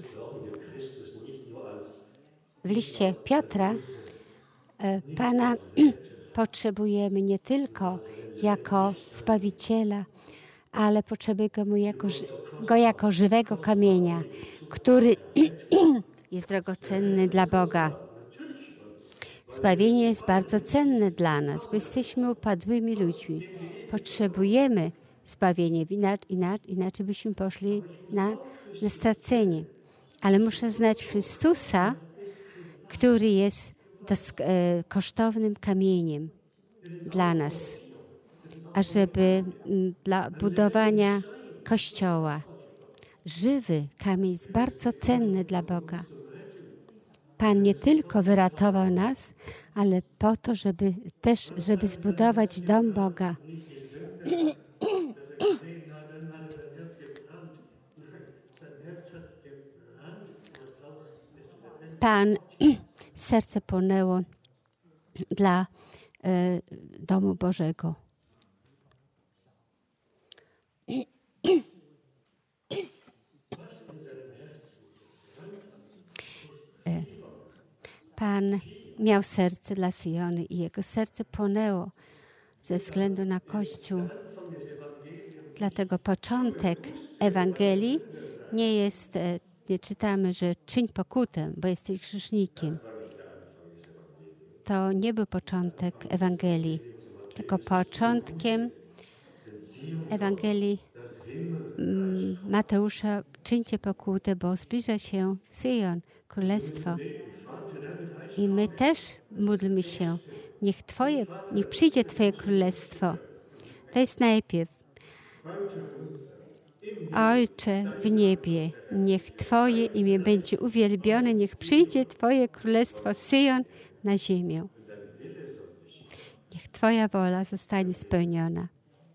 w liście Piotra, Pana potrzebujemy nie tylko jako Zbawiciela, ale potrzebujemy Go jako żywego kamienia, który jest drogocenny dla Boga. Zbawienie jest bardzo cenne dla nas, bo jesteśmy upadłymi ludźmi. Potrzebujemy zbawienia, inaczej byśmy poszli na stracenie. Ale muszę znać Chrystusa, który jest kosztownym kamieniem dla nas, ażeby dla budowania Kościoła. Żywy kamień jest bardzo cenny dla Boga. Pan nie tylko wyratował nas, ale po to, żeby zbudować dom Boga. Pan serce płonęło dla domu Bożego. Pan miał serce dla Syjony i jego serce płonęło ze względu na Kościół. Dlatego początek Ewangelii nie czytamy, że czyń pokutę, bo jesteś grzesznikiem. To nie był początek Ewangelii, tylko początkiem Ewangelii Mateusza czyńcie pokutę, bo zbliża się Syjon, Królestwo. I my też módlmy się, niech przyjdzie Twoje Królestwo. To jest najpierw. Ojcze w niebie, niech Twoje imię będzie uwielbione, niech przyjdzie Twoje Królestwo, Syjon na ziemię. Niech Twoja wola zostanie spełniona.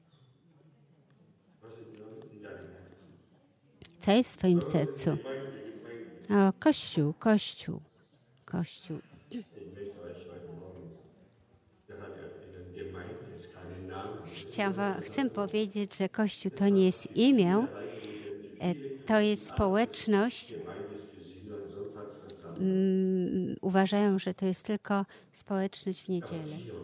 Co jest w Twoim sercu? O, Kościół, Kościół, Kościół. Chcę powiedzieć, że Kościół to nie jest imię, to jest społeczność. Uważają, że to jest tylko społeczność w niedzielę.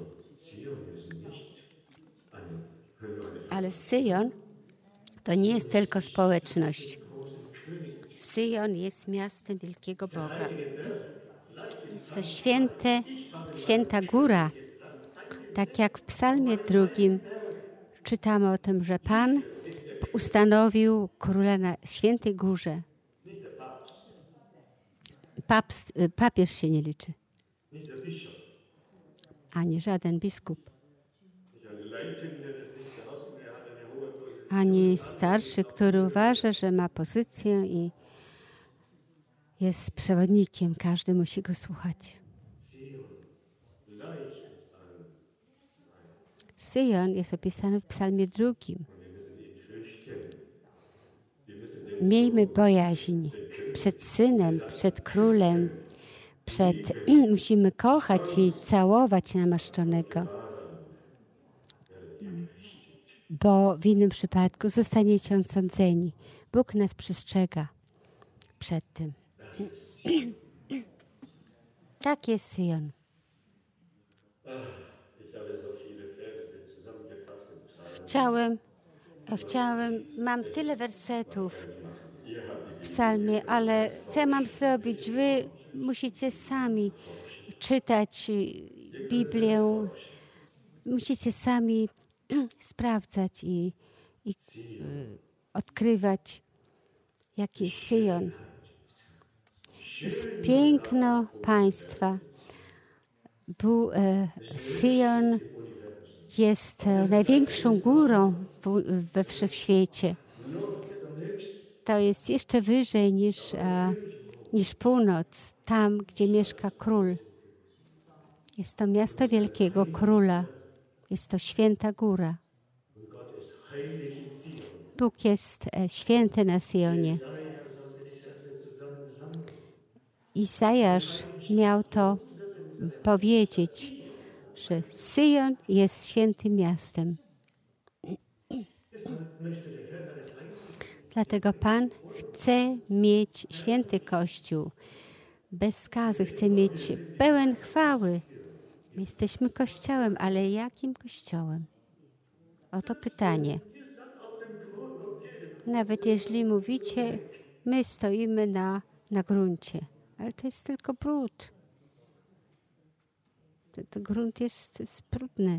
Ale Syjon to nie jest tylko społeczność. Syjon jest miastem wielkiego Boga. Jest to święta góra. Tak jak w Psalmie 2 czytamy o tym, że Pan ustanowił króla na świętej górze. Papież się nie liczy. Ani żaden biskup. Ani starszy, który uważa, że ma pozycję i jest przewodnikiem. Każdy musi go słuchać. Syjon jest opisany w Psalmie 2. Miejmy bojaźń przed Synem, przed Królem, musimy kochać i całować namaszczonego, bo w innym przypadku zostaniecie osądzeni. Bóg nas przestrzega przed tym. Tak jest Syjon. Mam tyle wersetów w psalmie, ale co ja mam zrobić? Wy musicie sami czytać Biblię, musicie sami sprawdzać i odkrywać, jaki jest Syjon. Jest piękno państwa. Syjon jest największą górą we wszechświecie. To jest jeszcze wyżej niż północ, tam, gdzie mieszka król. Jest to miasto wielkiego króla. Jest to święta góra. Bóg jest święty na Syjonie. Izajasz miał to powiedzieć, że Syjon jest świętym miastem. Dlatego Pan chce mieć święty Kościół, bez skazy, chce mieć pełen chwały. My jesteśmy Kościołem, ale jakim Kościołem? Oto pytanie. Nawet jeśli mówicie, my stoimy na gruncie, ale to jest tylko brud. To grunt jest brudny.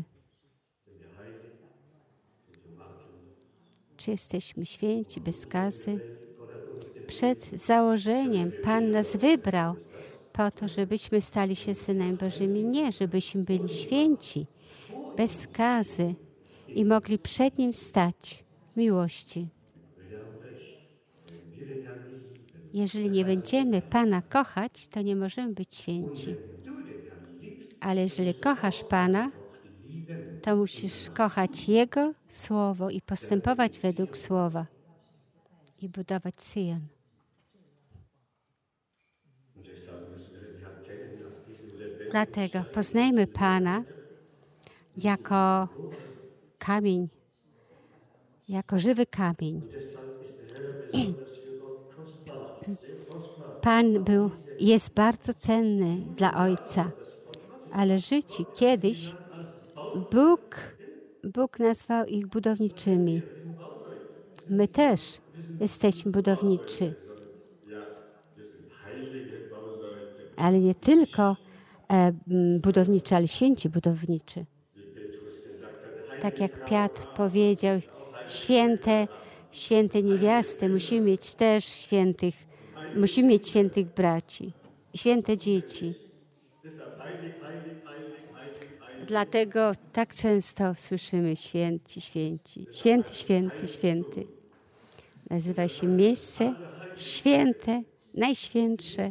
Czy jesteśmy święci, bez skazy? Przed założeniem Pan nas wybrał po to, żebyśmy stali się synami Bożymi. Nie, żebyśmy byli święci, bez skazy i mogli przed Nim stać w miłości. Jeżeli nie będziemy Pana kochać, to nie możemy być święci. Ale jeżeli kochasz Pana, to musisz kochać Jego Słowo i postępować według Słowa i budować Syjon. Dlatego poznajmy Pana jako kamień, jako żywy kamień. Pan jest bardzo cenny dla Ojca, ale życi kiedyś Bóg nazwał ich budowniczymi. My też jesteśmy budowniczy. Ale nie tylko budowniczy, ale święci budowniczy. Tak jak Piotr powiedział, święte niewiasty, musimy mieć świętych braci, święte dzieci. Dlatego tak często słyszymy święci, święci, święty, święty, święty. Nazywa się miejsce święte, najświętsze.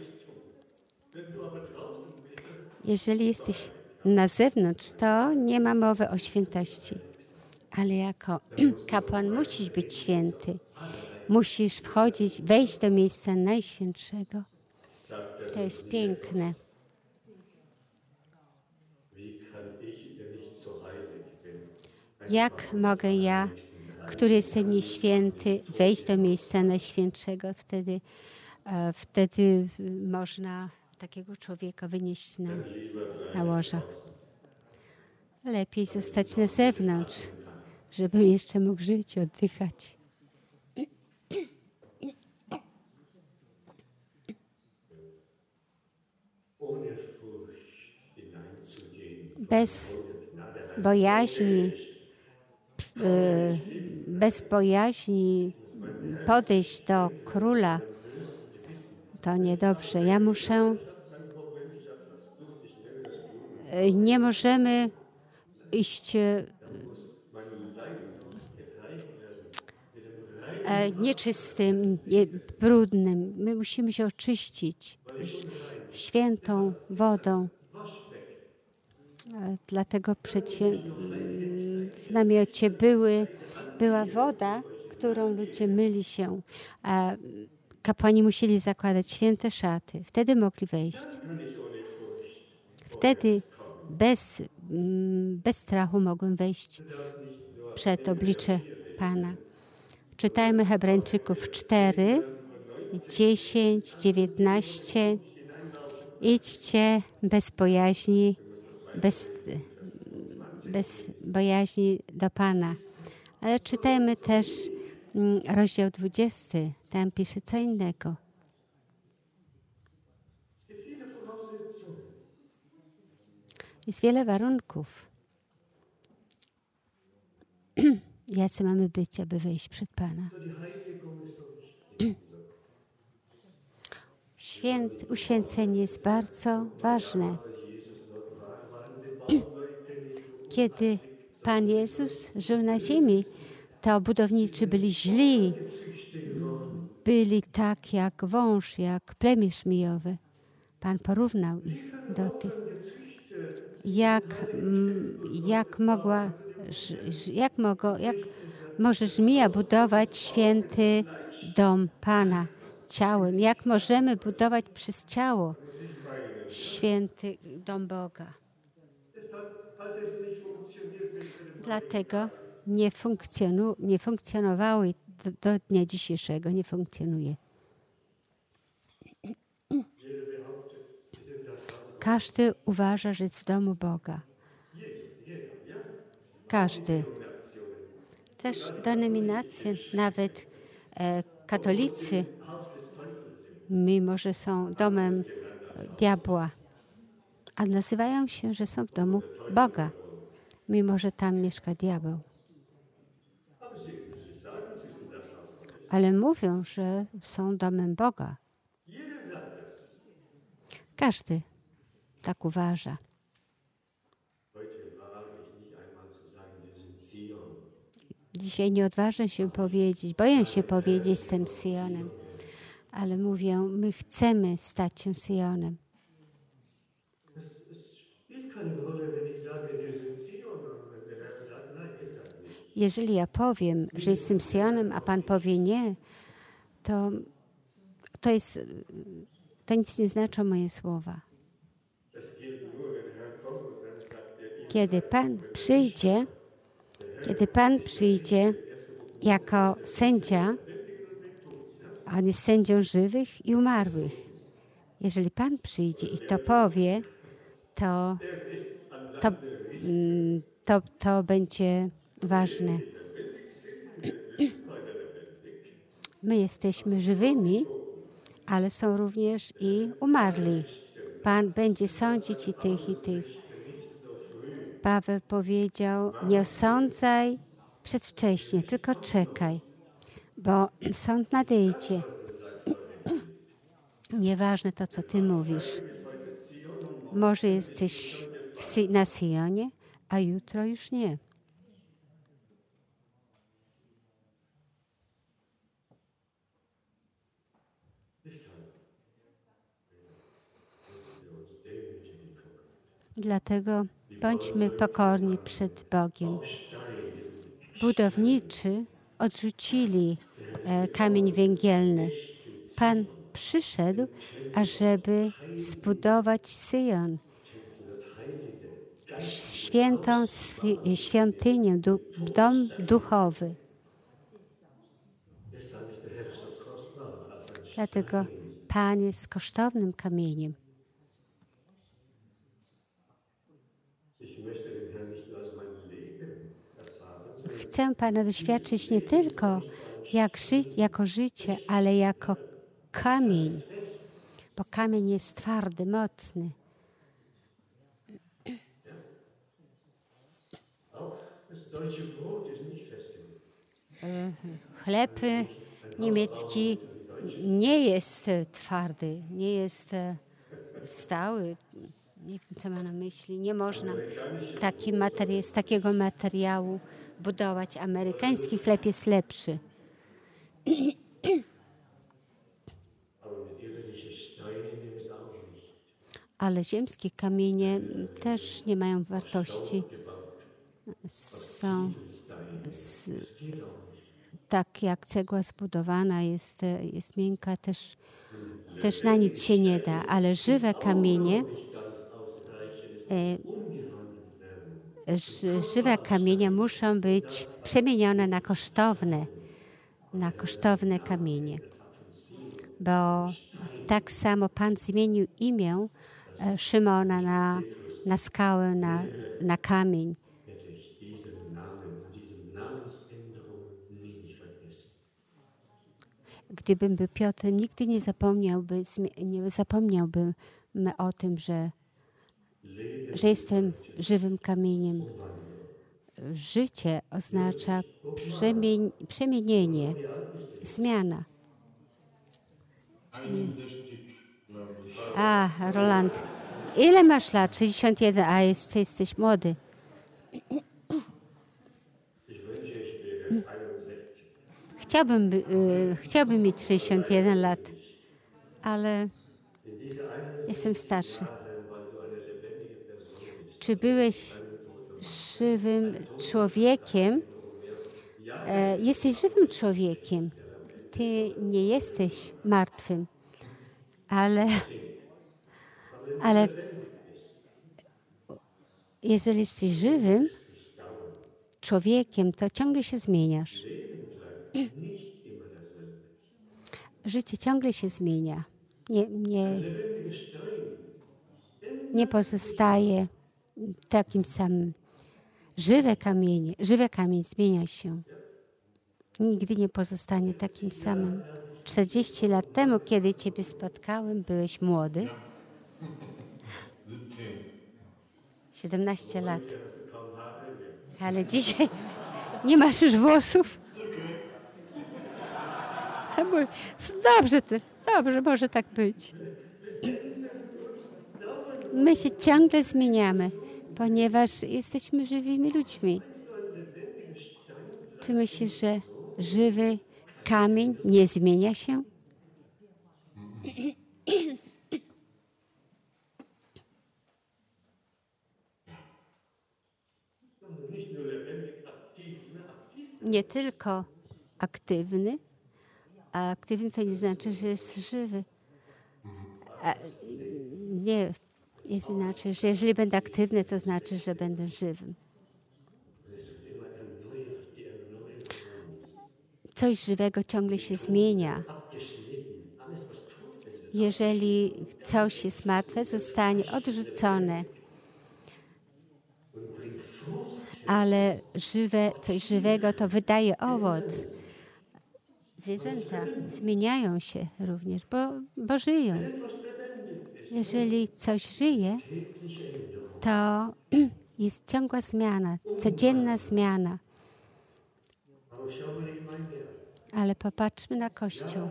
Jeżeli jesteś na zewnątrz, to nie ma mowy o świętości. Ale jako kapłan musisz być święty. Musisz wejść do miejsca najświętszego. To jest piękne. Jak mogę ja, który jestem nieświęty, wejść do miejsca najświętszego? Wtedy można takiego człowieka wynieść na łoża. Lepiej zostać na zewnątrz, żebym jeszcze mógł żyć, oddychać. Bez bojaźni podejść do króla, to niedobrze. Nie możemy iść nieczystym, brudnym. My musimy się oczyścić świętą wodą. Dlatego w namiocie była woda, którą ludzie myli się. A kapłani musieli zakładać święte szaty. Wtedy mogli wejść. Wtedy bez strachu mogłem wejść przed oblicze Pana. Czytajmy Hebrajczyków 4, 10, 19. Idźcie bez bojaźni, bez bojaźni do Pana. Ale czytajmy też rozdział 20. Tam pisze co innego. Jest wiele warunków. Jacy mamy być, aby wejść przed Pana. Uświęcenie jest bardzo ważne. Kiedy Pan Jezus żył na ziemi, to budowniczy byli źli. Byli tak jak wąż, jak plemię żmijowe. Pan porównał ich do tych. Jak może żmija budować święty dom Pana ciałem? Jak możemy budować przez ciało święty dom Boga? Dlatego nie funkcjonowało i do dnia dzisiejszego nie funkcjonuje. Każdy uważa, że jest w domu Boga. Każdy. Też denominacje, nawet katolicy, mimo że są domem diabła, a nazywają się, że są w domu Boga, mimo że tam mieszka diabeł. Ale mówią, że są domem Boga. Każdy tak uważa. Dzisiaj nie odważę się powiedzieć, boję się powiedzieć, jestem Syjonem, ale mówię, my chcemy stać się Syjonem. Jeżeli ja powiem, że jestem Syjonem, a Pan powie nie, to nic nie znaczą moje słowa. Kiedy Pan przyjdzie jako sędzia, a on jest sędzią żywych i umarłych. Jeżeli Pan przyjdzie i to powie, to będzie ważne. My jesteśmy żywymi, ale są również i umarli. Pan będzie sądzić i tych, i tych. Paweł powiedział, nie osądzaj przedwcześnie, tylko czekaj, bo sąd nadejdzie. Nieważne to, co ty mówisz. Może jesteś na Syjonie, a jutro już nie. Dlatego bądźmy pokorni przed Bogiem. Budowniczy odrzucili kamień węgielny. Pan przyszedł, ażeby zbudować Syjon, świętą świątynię, dom duchowy. Dlatego Pan jest kosztownym kamieniem. Chcę Pana doświadczyć nie tylko jako życie, ale jako kamień, bo kamień jest twardy, mocny. Chleb niemiecki nie jest twardy, nie jest stały. Nie wiem, co ma na myśli. Nie można z takiego materiału budować. Amerykański chleb jest lepszy. Ale ziemskie kamienie też nie mają wartości. Są tak jak cegła zbudowana jest miękka, też na nic się nie da. Ale żywe kamienie muszą być przemienione na kosztowne kamienie. Bo tak samo Pan zmienił imię Szymona na skałę, na kamień. Gdybym był Piotrem, nigdy nie zapomniałbym o tym, że jestem żywym kamieniem. Życie oznacza przemienienie, zmiana. Roland, ile masz lat? 61, a jeszcze jesteś młody. Chciałbym mieć 61 lat, ale jestem starszy. Czy byłeś żywym człowiekiem? Jesteś żywym człowiekiem. Ty nie jesteś martwym, ale jeżeli jesteś żywym człowiekiem, to ciągle się zmieniasz. Życie ciągle się zmienia. Nie pozostaje takim samym. Żywy kamień zmienia się. Nigdy nie pozostanie takim samym. 40 lat temu, kiedy Ciebie spotkałem, byłeś młody. 17 lat. Ale dzisiaj nie masz już włosów. Dobrze, może tak być. My się ciągle zmieniamy, ponieważ jesteśmy żywymi ludźmi. Czy myślisz, że żywy kamień nie zmienia się? Nie tylko aktywny, a aktywny to nie znaczy, że jest żywy. Nie, jest inaczej, że jeżeli będę aktywny, to znaczy, że będę żywym. Coś żywego ciągle się zmienia. Jeżeli coś jest martwe, zostanie odrzucone. Ale coś żywego to wydaje owoc. Zwierzęta zmieniają się również, bo żyją. Jeżeli coś żyje, to jest ciągła zmiana, codzienna zmiana. Ale popatrzmy na Kościół.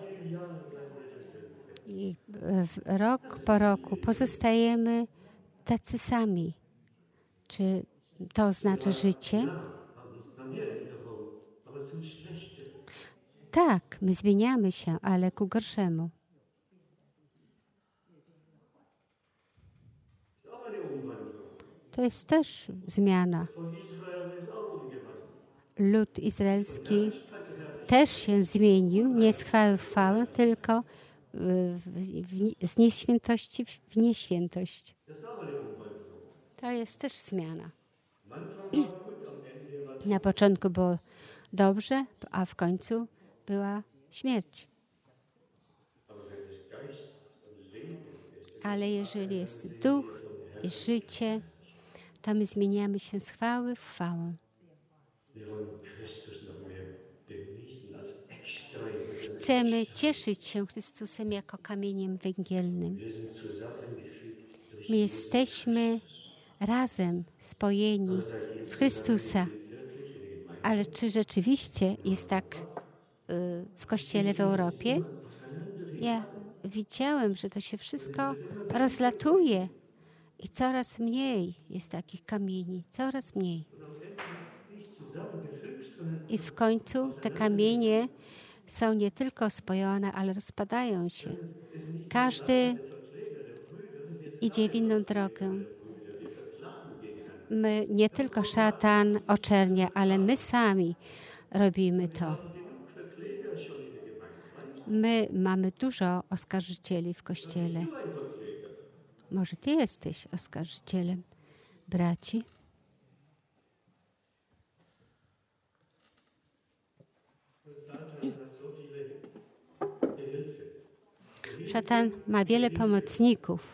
I rok po roku pozostajemy tacy sami. Czy to oznacza życie? Tak, my zmieniamy się, ale ku gorszemu. To jest też zmiana. Lud izraelski też się zmienił, nie z chwały w chwałę, tylko z nieświętości w nieświętość. To jest też zmiana. Na początku było dobrze, a w końcu była śmierć. Ale jeżeli jest duch i życie, to my zmieniamy się z chwały w chwałę. Chcemy cieszyć się Chrystusem jako kamieniem węgielnym. My jesteśmy razem spojeni w Chrystusa. Ale czy rzeczywiście jest tak w Kościele w Europie? Ja widziałem, że to się wszystko rozlatuje i coraz mniej jest takich kamieni, coraz mniej. I w końcu te kamienie są nie tylko spojone, ale rozpadają się. Każdy idzie w inną drogę. My, nie tylko szatan oczernia, ale my sami robimy to. My mamy dużo oskarżycieli w Kościele. Może ty jesteś oskarżycielem braci? Szatan ma wiele pomocników.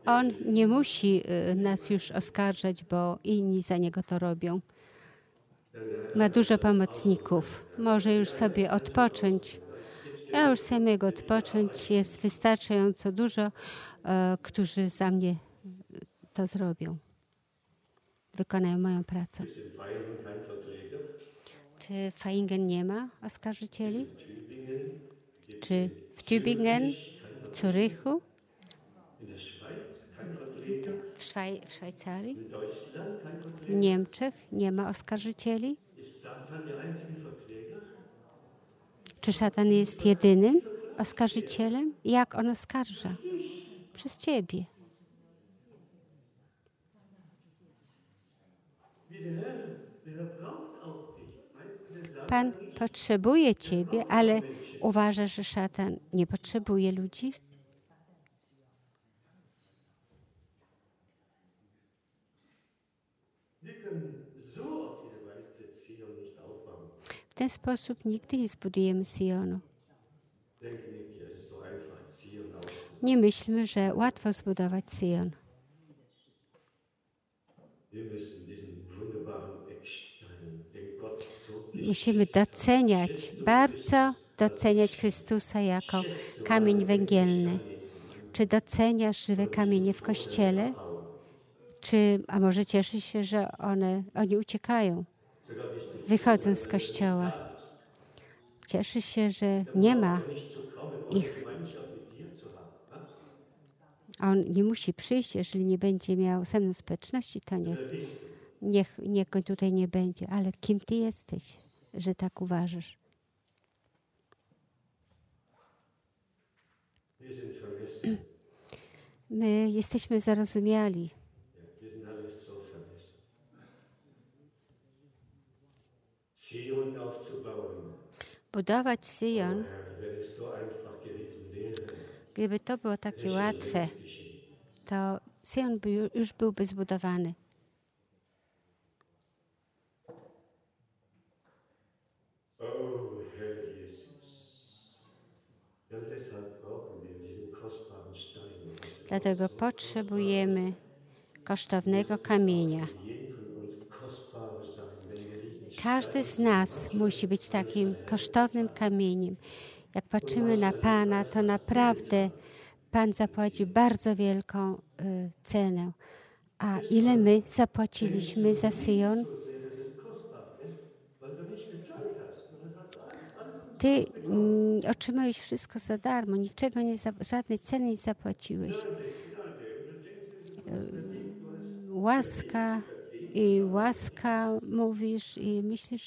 On nie musi nas już oskarżać, bo inni za niego to robią. Ma dużo pomocników. Może już sobie odpocząć. Ja już chcę jego odpocząć. Jest wystarczająco dużo, którzy za mnie to zrobią. Wykonają moją pracę. Ist in Vaihingen kein Vertreter? Czy w Vaihingen nie ma oskarżycieli? In Tübingen? Gibt's Czy in w Tübingen, Zürich kein Vertreter? Zurychu, In der Schweiz kein Vertreter? w Szwajcarii, In Deutschland kein w Vertreter? Niemczech nie ma oskarżycieli? Ist Satan der einzige Vertreter? Czy szatan jest jedynym oskarżycielem? Jak on oskarża? Przez ciebie. Wie der Herr braucht auch dich. Meinst du, der Satan Pan nicht? potrzebuje ciebie, ale uważasz, że szatan nie potrzebuje ludzi? Wir können so auf diese Weise Zion nicht aufbauen. W ten sposób nigdy nie zbudujemy Syjonu. Denke nicht, es ist so einfach, Zion aufzubauen. Nie myślmy, że łatwo zbudować Syjon. Wir müssen diesen wunderbaren Eckstein, den Gott so Musimy doceniać, bardzo doceniać Chrystusa jako kamień węgielny. Czy doceniasz żywe kamienie w Kościele? A może cieszysz się, że oni uciekają, wychodzą z Kościoła? Cieszysz się, że nie ma ich. On nie musi przyjść, jeżeli nie będzie miał ze mną społeczności, to niech go tutaj nie będzie. Ale kim ty jesteś, że tak uważasz? Wir sind vergessen. My jesteśmy zarozumiali. Wir sind alles so vergessen. Zion aufzubauen. Budować Syjon, Herr, wenn es so einfach gewesen wäre, gdyby to było takie łatwe, to Syjon już byłby zbudowany. oh Herr Jesus. Ja, deshalb brauchen wir diesen kostbaren Stein. Dlatego potrzebujemy kosztownego kamienia. Jeden von uns kostbares sein, wenn wir diesen Każdy z nas musi być takim kosztownym kamieniem. Jak patrzymy na Pana, to naprawdę Pan zapłacił bardzo wielką cenę. A ile my zapłaciliśmy za Syjon? Ty otrzymałeś wszystko za darmo, żadnej ceny nie zapłaciłeś. Łaska mówisz i myślisz,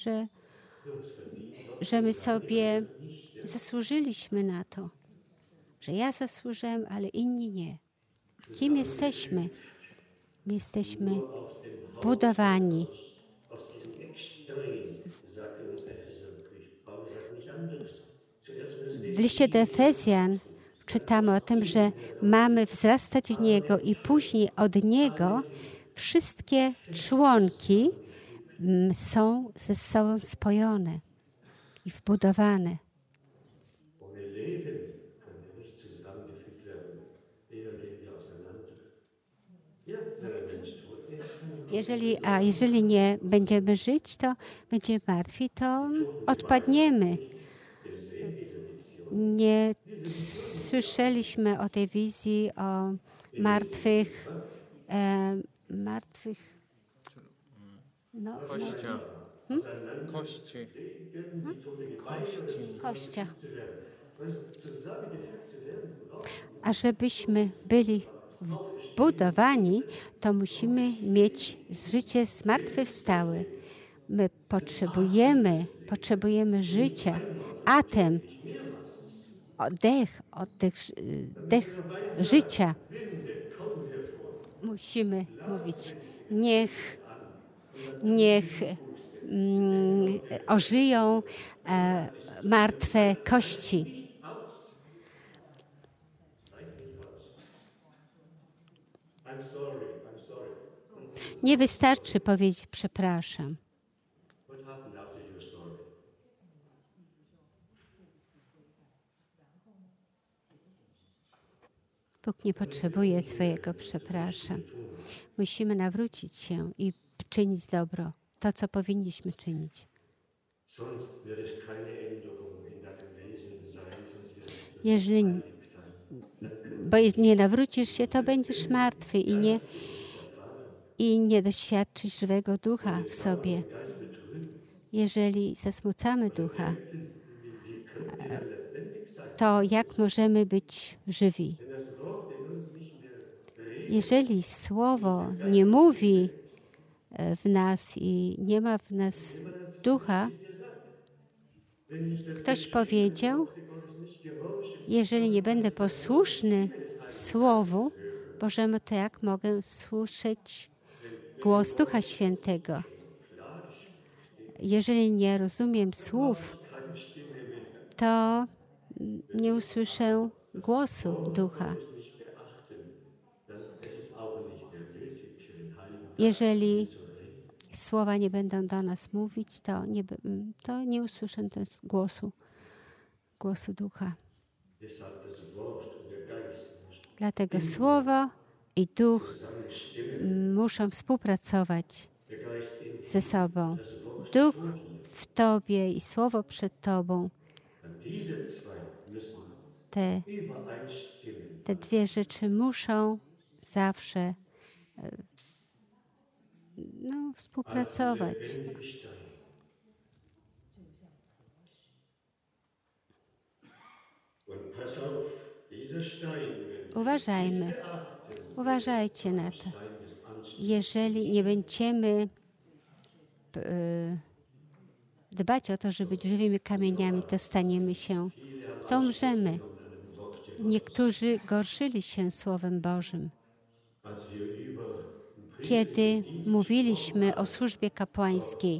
że my sobie zasłużyliśmy na to. Że ja zasłużyłem, ale inni nie. Kim jesteśmy? My jesteśmy budowani. aus diesem Eckstein, sagte uns Epheserbrief. Paulus sagt nicht anderes. Zuerst müssen wir W liście do Efezjan czytamy o tym, że mamy wzrastać w Niego i później od Niego wszystkie członki są ze sobą spojone i wbudowane. ohne Leben können wir nicht zusammengefügt werden. Eher gehen wir auseinander. Ja, wenn ein Mensch tot ist, Jeżeli nie będziemy żyć, to będziemy martwi, to odpadniemy. Nie słyszeliśmy o tej wizji, o martwych, kościach. A żebyśmy byli budowani, to musimy mieć życie zmartwychwstałe. My potrzebujemy życia, oddech życia. Musimy mówić, niech ożyją martwe kości. Nie wystarczy powiedzieć przepraszam. what happened after you're sorry? Bóg nie potrzebuje Twojego przepraszam. Musimy nawrócić się i czynić dobro. To, co powinniśmy czynić. Jeżeli nie nawrócisz się, to będziesz martwy i nie doświadczysz żywego ducha w sobie. Jeżeli zasmucamy ducha, to jak możemy być żywi? Jeżeli Słowo nie mówi w nas i nie ma w nas ducha, ktoś powiedział, jeżeli nie będę posłuszny Słowu Bożemu, to jak mogę słyszeć głos Ducha Świętego? Jeżeli nie rozumiem słów, to nie usłyszę głosu Ducha. Jeżeli słowa nie będą do nas mówić, to nie usłyszę też głosu Ducha. Dlatego Słowo i Duch muszą współpracować ze sobą. Duch w Tobie i Słowo przed Tobą. Te dwie rzeczy muszą zawsze współpracować. Uważajcie na to. Jeżeli nie będziemy dbać o to, żeby być żywymi kamieniami, to to umrzemy. Niektórzy gorszyli się Słowem Bożym. Kiedy mówiliśmy o służbie kapłańskiej,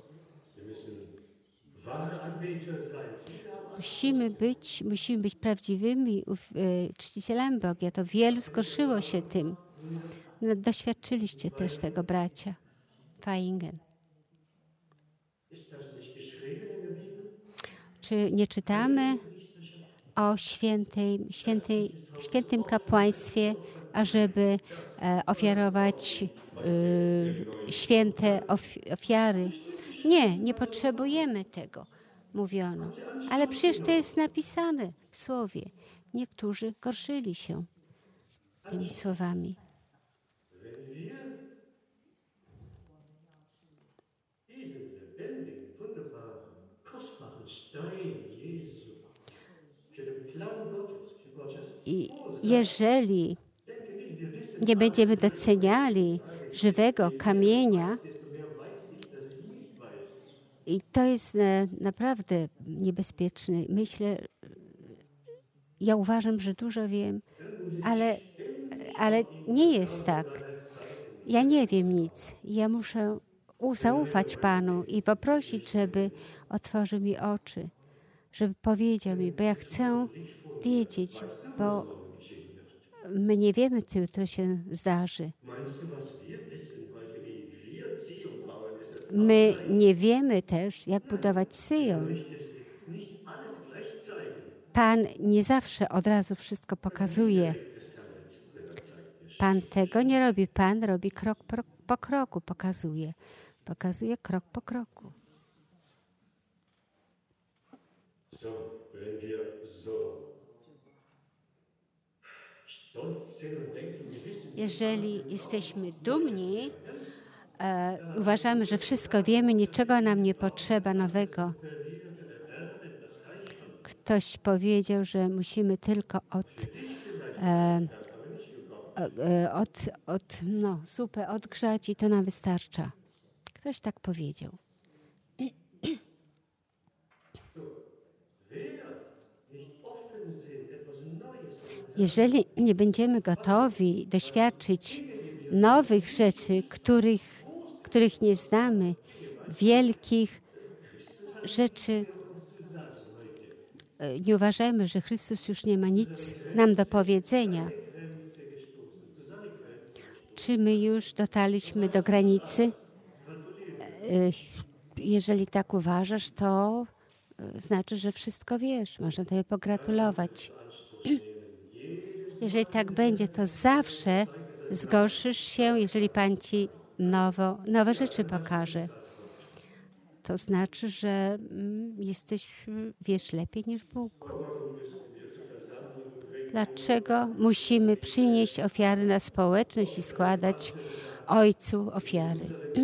musimy być prawdziwymi czcicielami Boga. To wielu skorszyło się tym. Doświadczyliście też tego, bracia. Feingen. Czy nie czytamy o świętym kapłaństwie, ażeby ofiarować święte ofiary? Nie potrzebujemy tego, mówiono. Ale przecież to jest napisane w Słowie. Niektórzy gorszyli się tymi słowami. I jeżeli nie będziemy doceniali żywego kamienia, i to jest naprawdę niebezpieczne. Ja uważam, że dużo wiem, ale nie jest tak. Ja nie wiem nic. Ja muszę zaufać Panu i poprosić, żeby otworzył mi oczy, żeby powiedział mi, bo ja chcę wiedzieć, bo my nie wiemy, co jutro się zdarzy. My nie wiemy też, jak budować Syjon. Pan nie zawsze od razu wszystko pokazuje. Pan tego nie robi. Pan robi krok po kroku, pokazuje. Pokazuje krok po kroku. Jeżeli jesteśmy dumni, uważamy, że wszystko wiemy, niczego nam nie potrzeba nowego. Ktoś powiedział, że musimy tylko zupę odgrzać i to nam wystarcza. Ktoś tak powiedział. Jeżeli nie będziemy gotowi doświadczyć nowych rzeczy, których nie znamy, wielkich rzeczy, nie uważajmy, że Chrystus już nie ma nic nam do powiedzenia. Czy my już dotarliśmy do granicy? Jeżeli tak uważasz, to znaczy, że wszystko wiesz. Można Tobie pogratulować. Jeżeli tak będzie, to zawsze zgorszysz się, jeżeli Pan Ci nowe rzeczy pokaże. To znaczy, że wiesz lepiej niż Bóg. Dlaczego musimy przynieść ofiary na społeczność i składać Ojcu ofiary?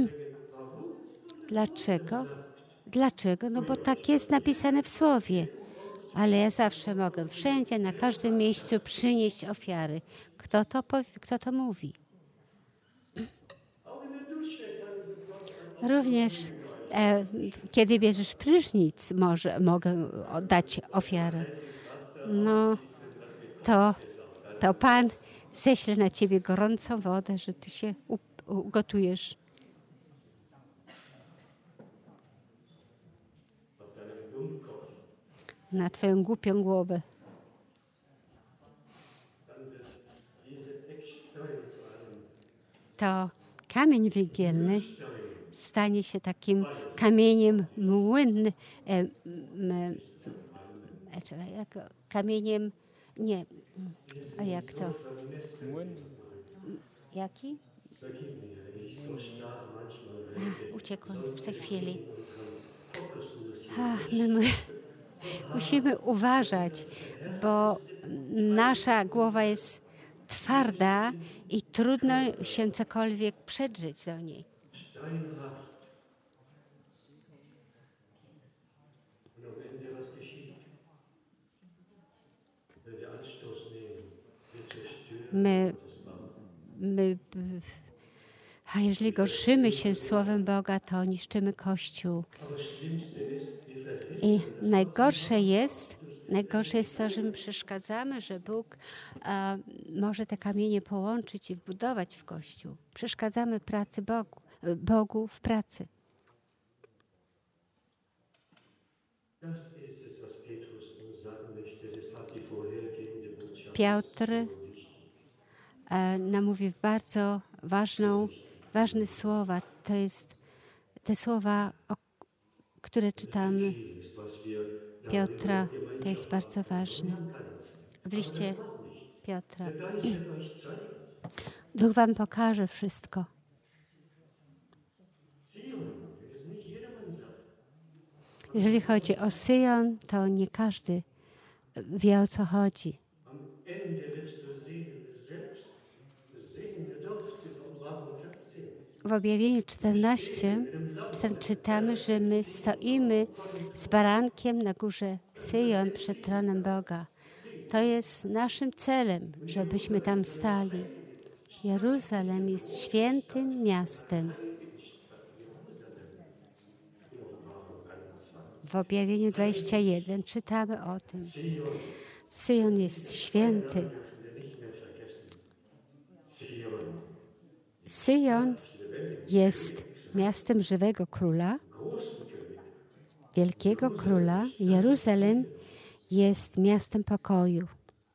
Dlaczego? Dlaczego? No bo tak jest napisane w Słowie. Ale ja zawsze mogę wszędzie, na każdym miejscu przynieść ofiary. Kto to mówi? Również kiedy bierzesz prysznic, mogę dać ofiarę. No, to Pan ześle na ciebie gorącą wodę, że ty się ugotujesz. Na twoją głupią głowę. To kamień węgielny stanie się takim kamieniem młynnym, kamieniem, nie, a jak to? Jaki? Uciekłem w tej chwili. Musimy uważać, bo nasza głowa jest twarda i trudno się cokolwiek przedrzeć do niej. A jeżeli gorszymy się Słowem Boga, to niszczymy Kościół. I najgorsze jest to, że my przeszkadzamy, że Bóg może te kamienie połączyć i wbudować w Kościół. Przeszkadzamy pracy Bogu w pracy. Piotr nam mówi bardzo ważne słowa. To jest te słowa, które czytamy Piotra, to jest bardzo ważne. W liście Piotra. Duch wam pokaże wszystko. Jeżeli chodzi o Syjon, to nie każdy wie, o co chodzi. W Objawieniu 14 czytamy, że my stoimy z barankiem na górze Syjon przed tronem Boga. To jest naszym celem, żebyśmy tam stali. Jeruzalem jest świętym miastem. W Objawieniu 21 czytamy o tym. Syjon jest święty. Syjon jest miastem żywego króla, wielkiego króla. Jeruzalem jest miastem pokoju.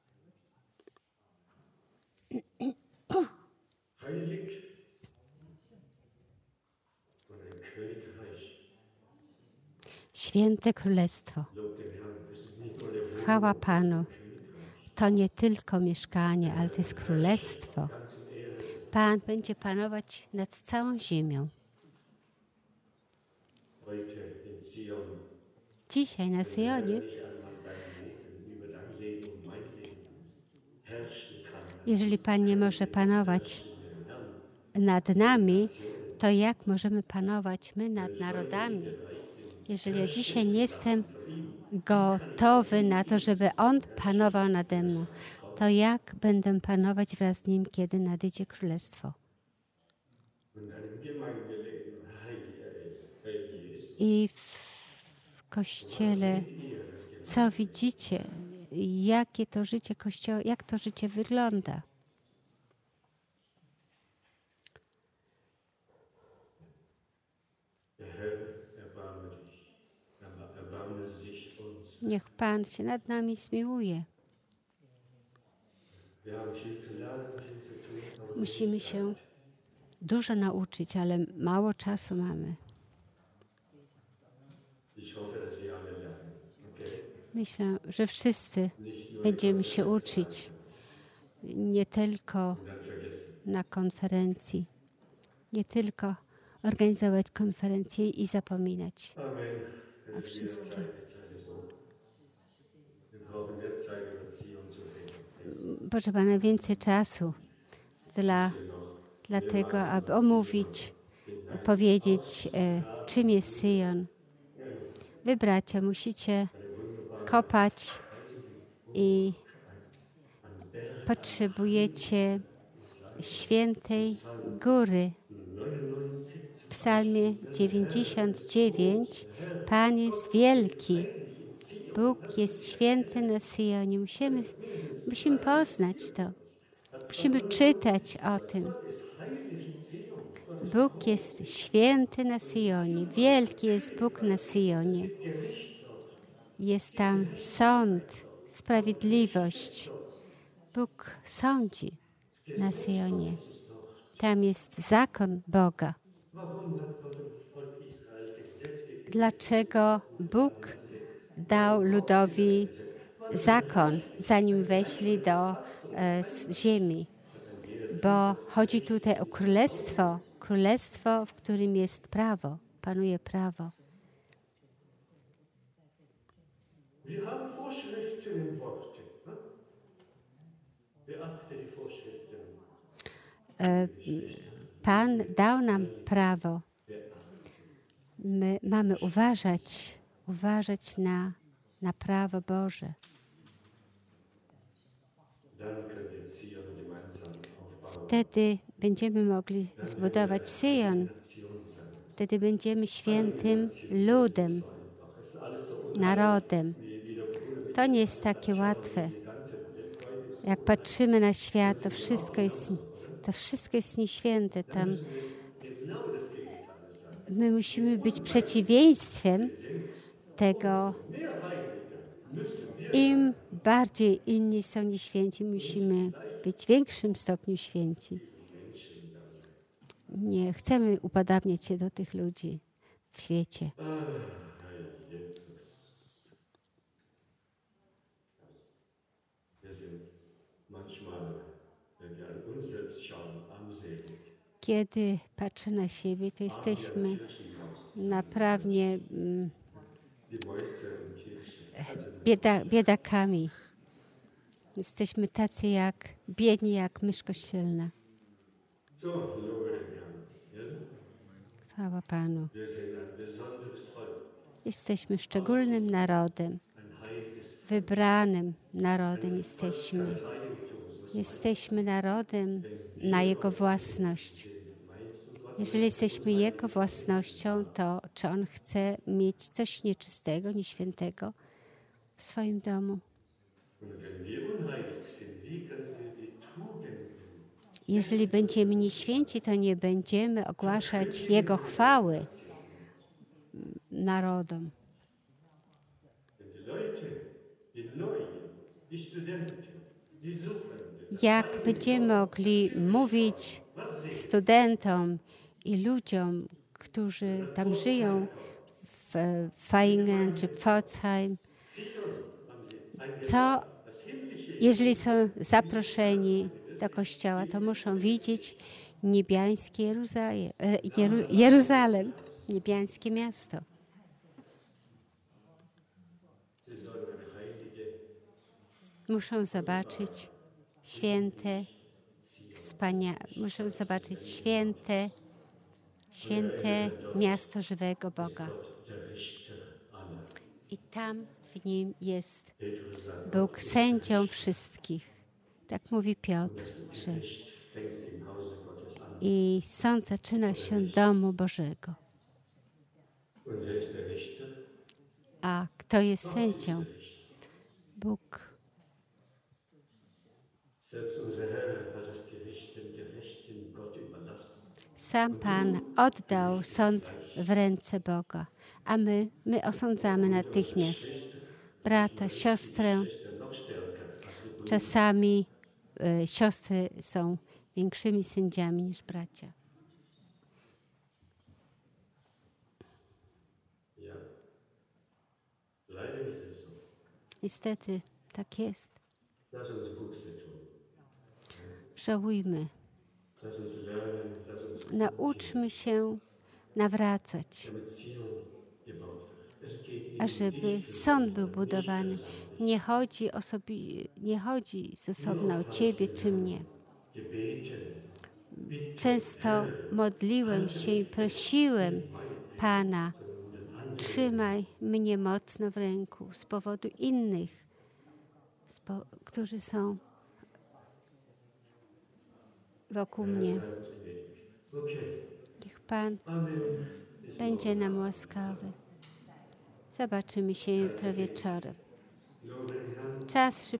Święte Królestwo. Chwała Panu. To nie tylko mieszkanie, ale to jest królestwo. Pan będzie panować nad całą ziemią. Dzisiaj na Syjonie, jeżeli Pan nie może panować nad nami, to jak możemy panować my nad narodami? Jeżeli ja dzisiaj nie jestem gotowy na to, żeby On panował nade mną, to jak będę panować wraz z Nim, kiedy nadejdzie Królestwo? I w Kościele, co widzicie? Jakie to życie Kościoła, jak to życie wygląda? Niech Pan się nad nami zmiłuje. Musimy się dużo nauczyć, ale mało czasu mamy. Myślę, że wszyscy będziemy się uczyć. nie tylko und dann vergessen. na konferencji, nie tylko organizować konferencje i zapominać Amen. o Es ist wieder wszystkim. Zeit, die Zeit ist um. Wir brauchen mehr Zeit, über Zion zu reden. Potrzeba więcej czasu dla tego, aby omówić, powiedzieć, czym jest Syjon. Wy, bracia, musicie kopać i potrzebujecie świętej góry. W psalmie 99 Pan jest wielki. Bóg jest święty na Syjonie. Musimy poznać to. Musimy czytać o tym. Bóg jest święty na Syjonie. Wielki jest Bóg na Syjonie. Jest tam sąd, sprawiedliwość. Bóg sądzi na Syjonie. Tam jest zakon Boga. Dlaczego Bóg dał ludowi zakon, zanim weszli do ziemi? Bo chodzi tutaj o królestwo, w którym jest prawo, panuje prawo. Wir haben Vorschriften im Worte. Beachte die Vorschriften. Pan dał nam prawo. My mamy uważać na prawo Boże. Wtedy będziemy mogli zbudować Syjon. Wtedy będziemy świętym ludem, narodem. To nie jest takie łatwe. Jak patrzymy na świat, to wszystko jest nieświęte. Tam my musimy być przeciwieństwem tego. Im bardziej inni są nieświęci, musimy być w większym stopniu święci. Nie chcemy upodabniać się do tych ludzi w świecie. Kiedy patrzę na siebie, to jesteśmy naprawdę biedakami. Jesteśmy tacy biedni jak mysz kościelna. Chwała Panu. Jesteśmy szczególnym narodem. Wybranym narodem jesteśmy. Jesteśmy narodem na Jego własność. Jeżeli jesteśmy Jego własnością, to czy On chce mieć coś nieczystego, nieświętego w swoim domu? Jeżeli będziemy nieświęci, to nie będziemy ogłaszać Jego chwały narodom. Jak będziemy mogli mówić studentom i ludziom, którzy tam żyją w Vaihingen czy Pforzheim, jeżeli są zaproszeni do kościoła, to muszą widzieć niebiańskie Jeruzalem, niebiańskie miasto. Muszą zobaczyć muszą zobaczyć święte miasto żywego Boga. I tam w nim jest Bóg sędzią wszystkich. Tak mówi Piotr, że i sąd zaczyna się w domu Bożego. A kto jest sędzią? Bóg. Sam Pan oddał sąd w ręce Boga, a my osądzamy natychmiast brata, siostrę. Czasami siostry są większymi sędziami niż bracia. Niestety, tak jest. Żałujmy. Lass uns lernen, lass uns Nauczmy się nawracać, der Beziehung gebaut wird. Es geht nicht um ażeby dich, sąd był budowany. Nie chodzi osobna o Ciebie czy mnie. gebeten, bitte, Często modliłem się i prosiłem Pana, trzymaj mnie mocno w ręku z powodu innych, którzy są wokół mnie. Niech Pan będzie nam łaskawy. Zobaczymy się jutro wieczorem. Czas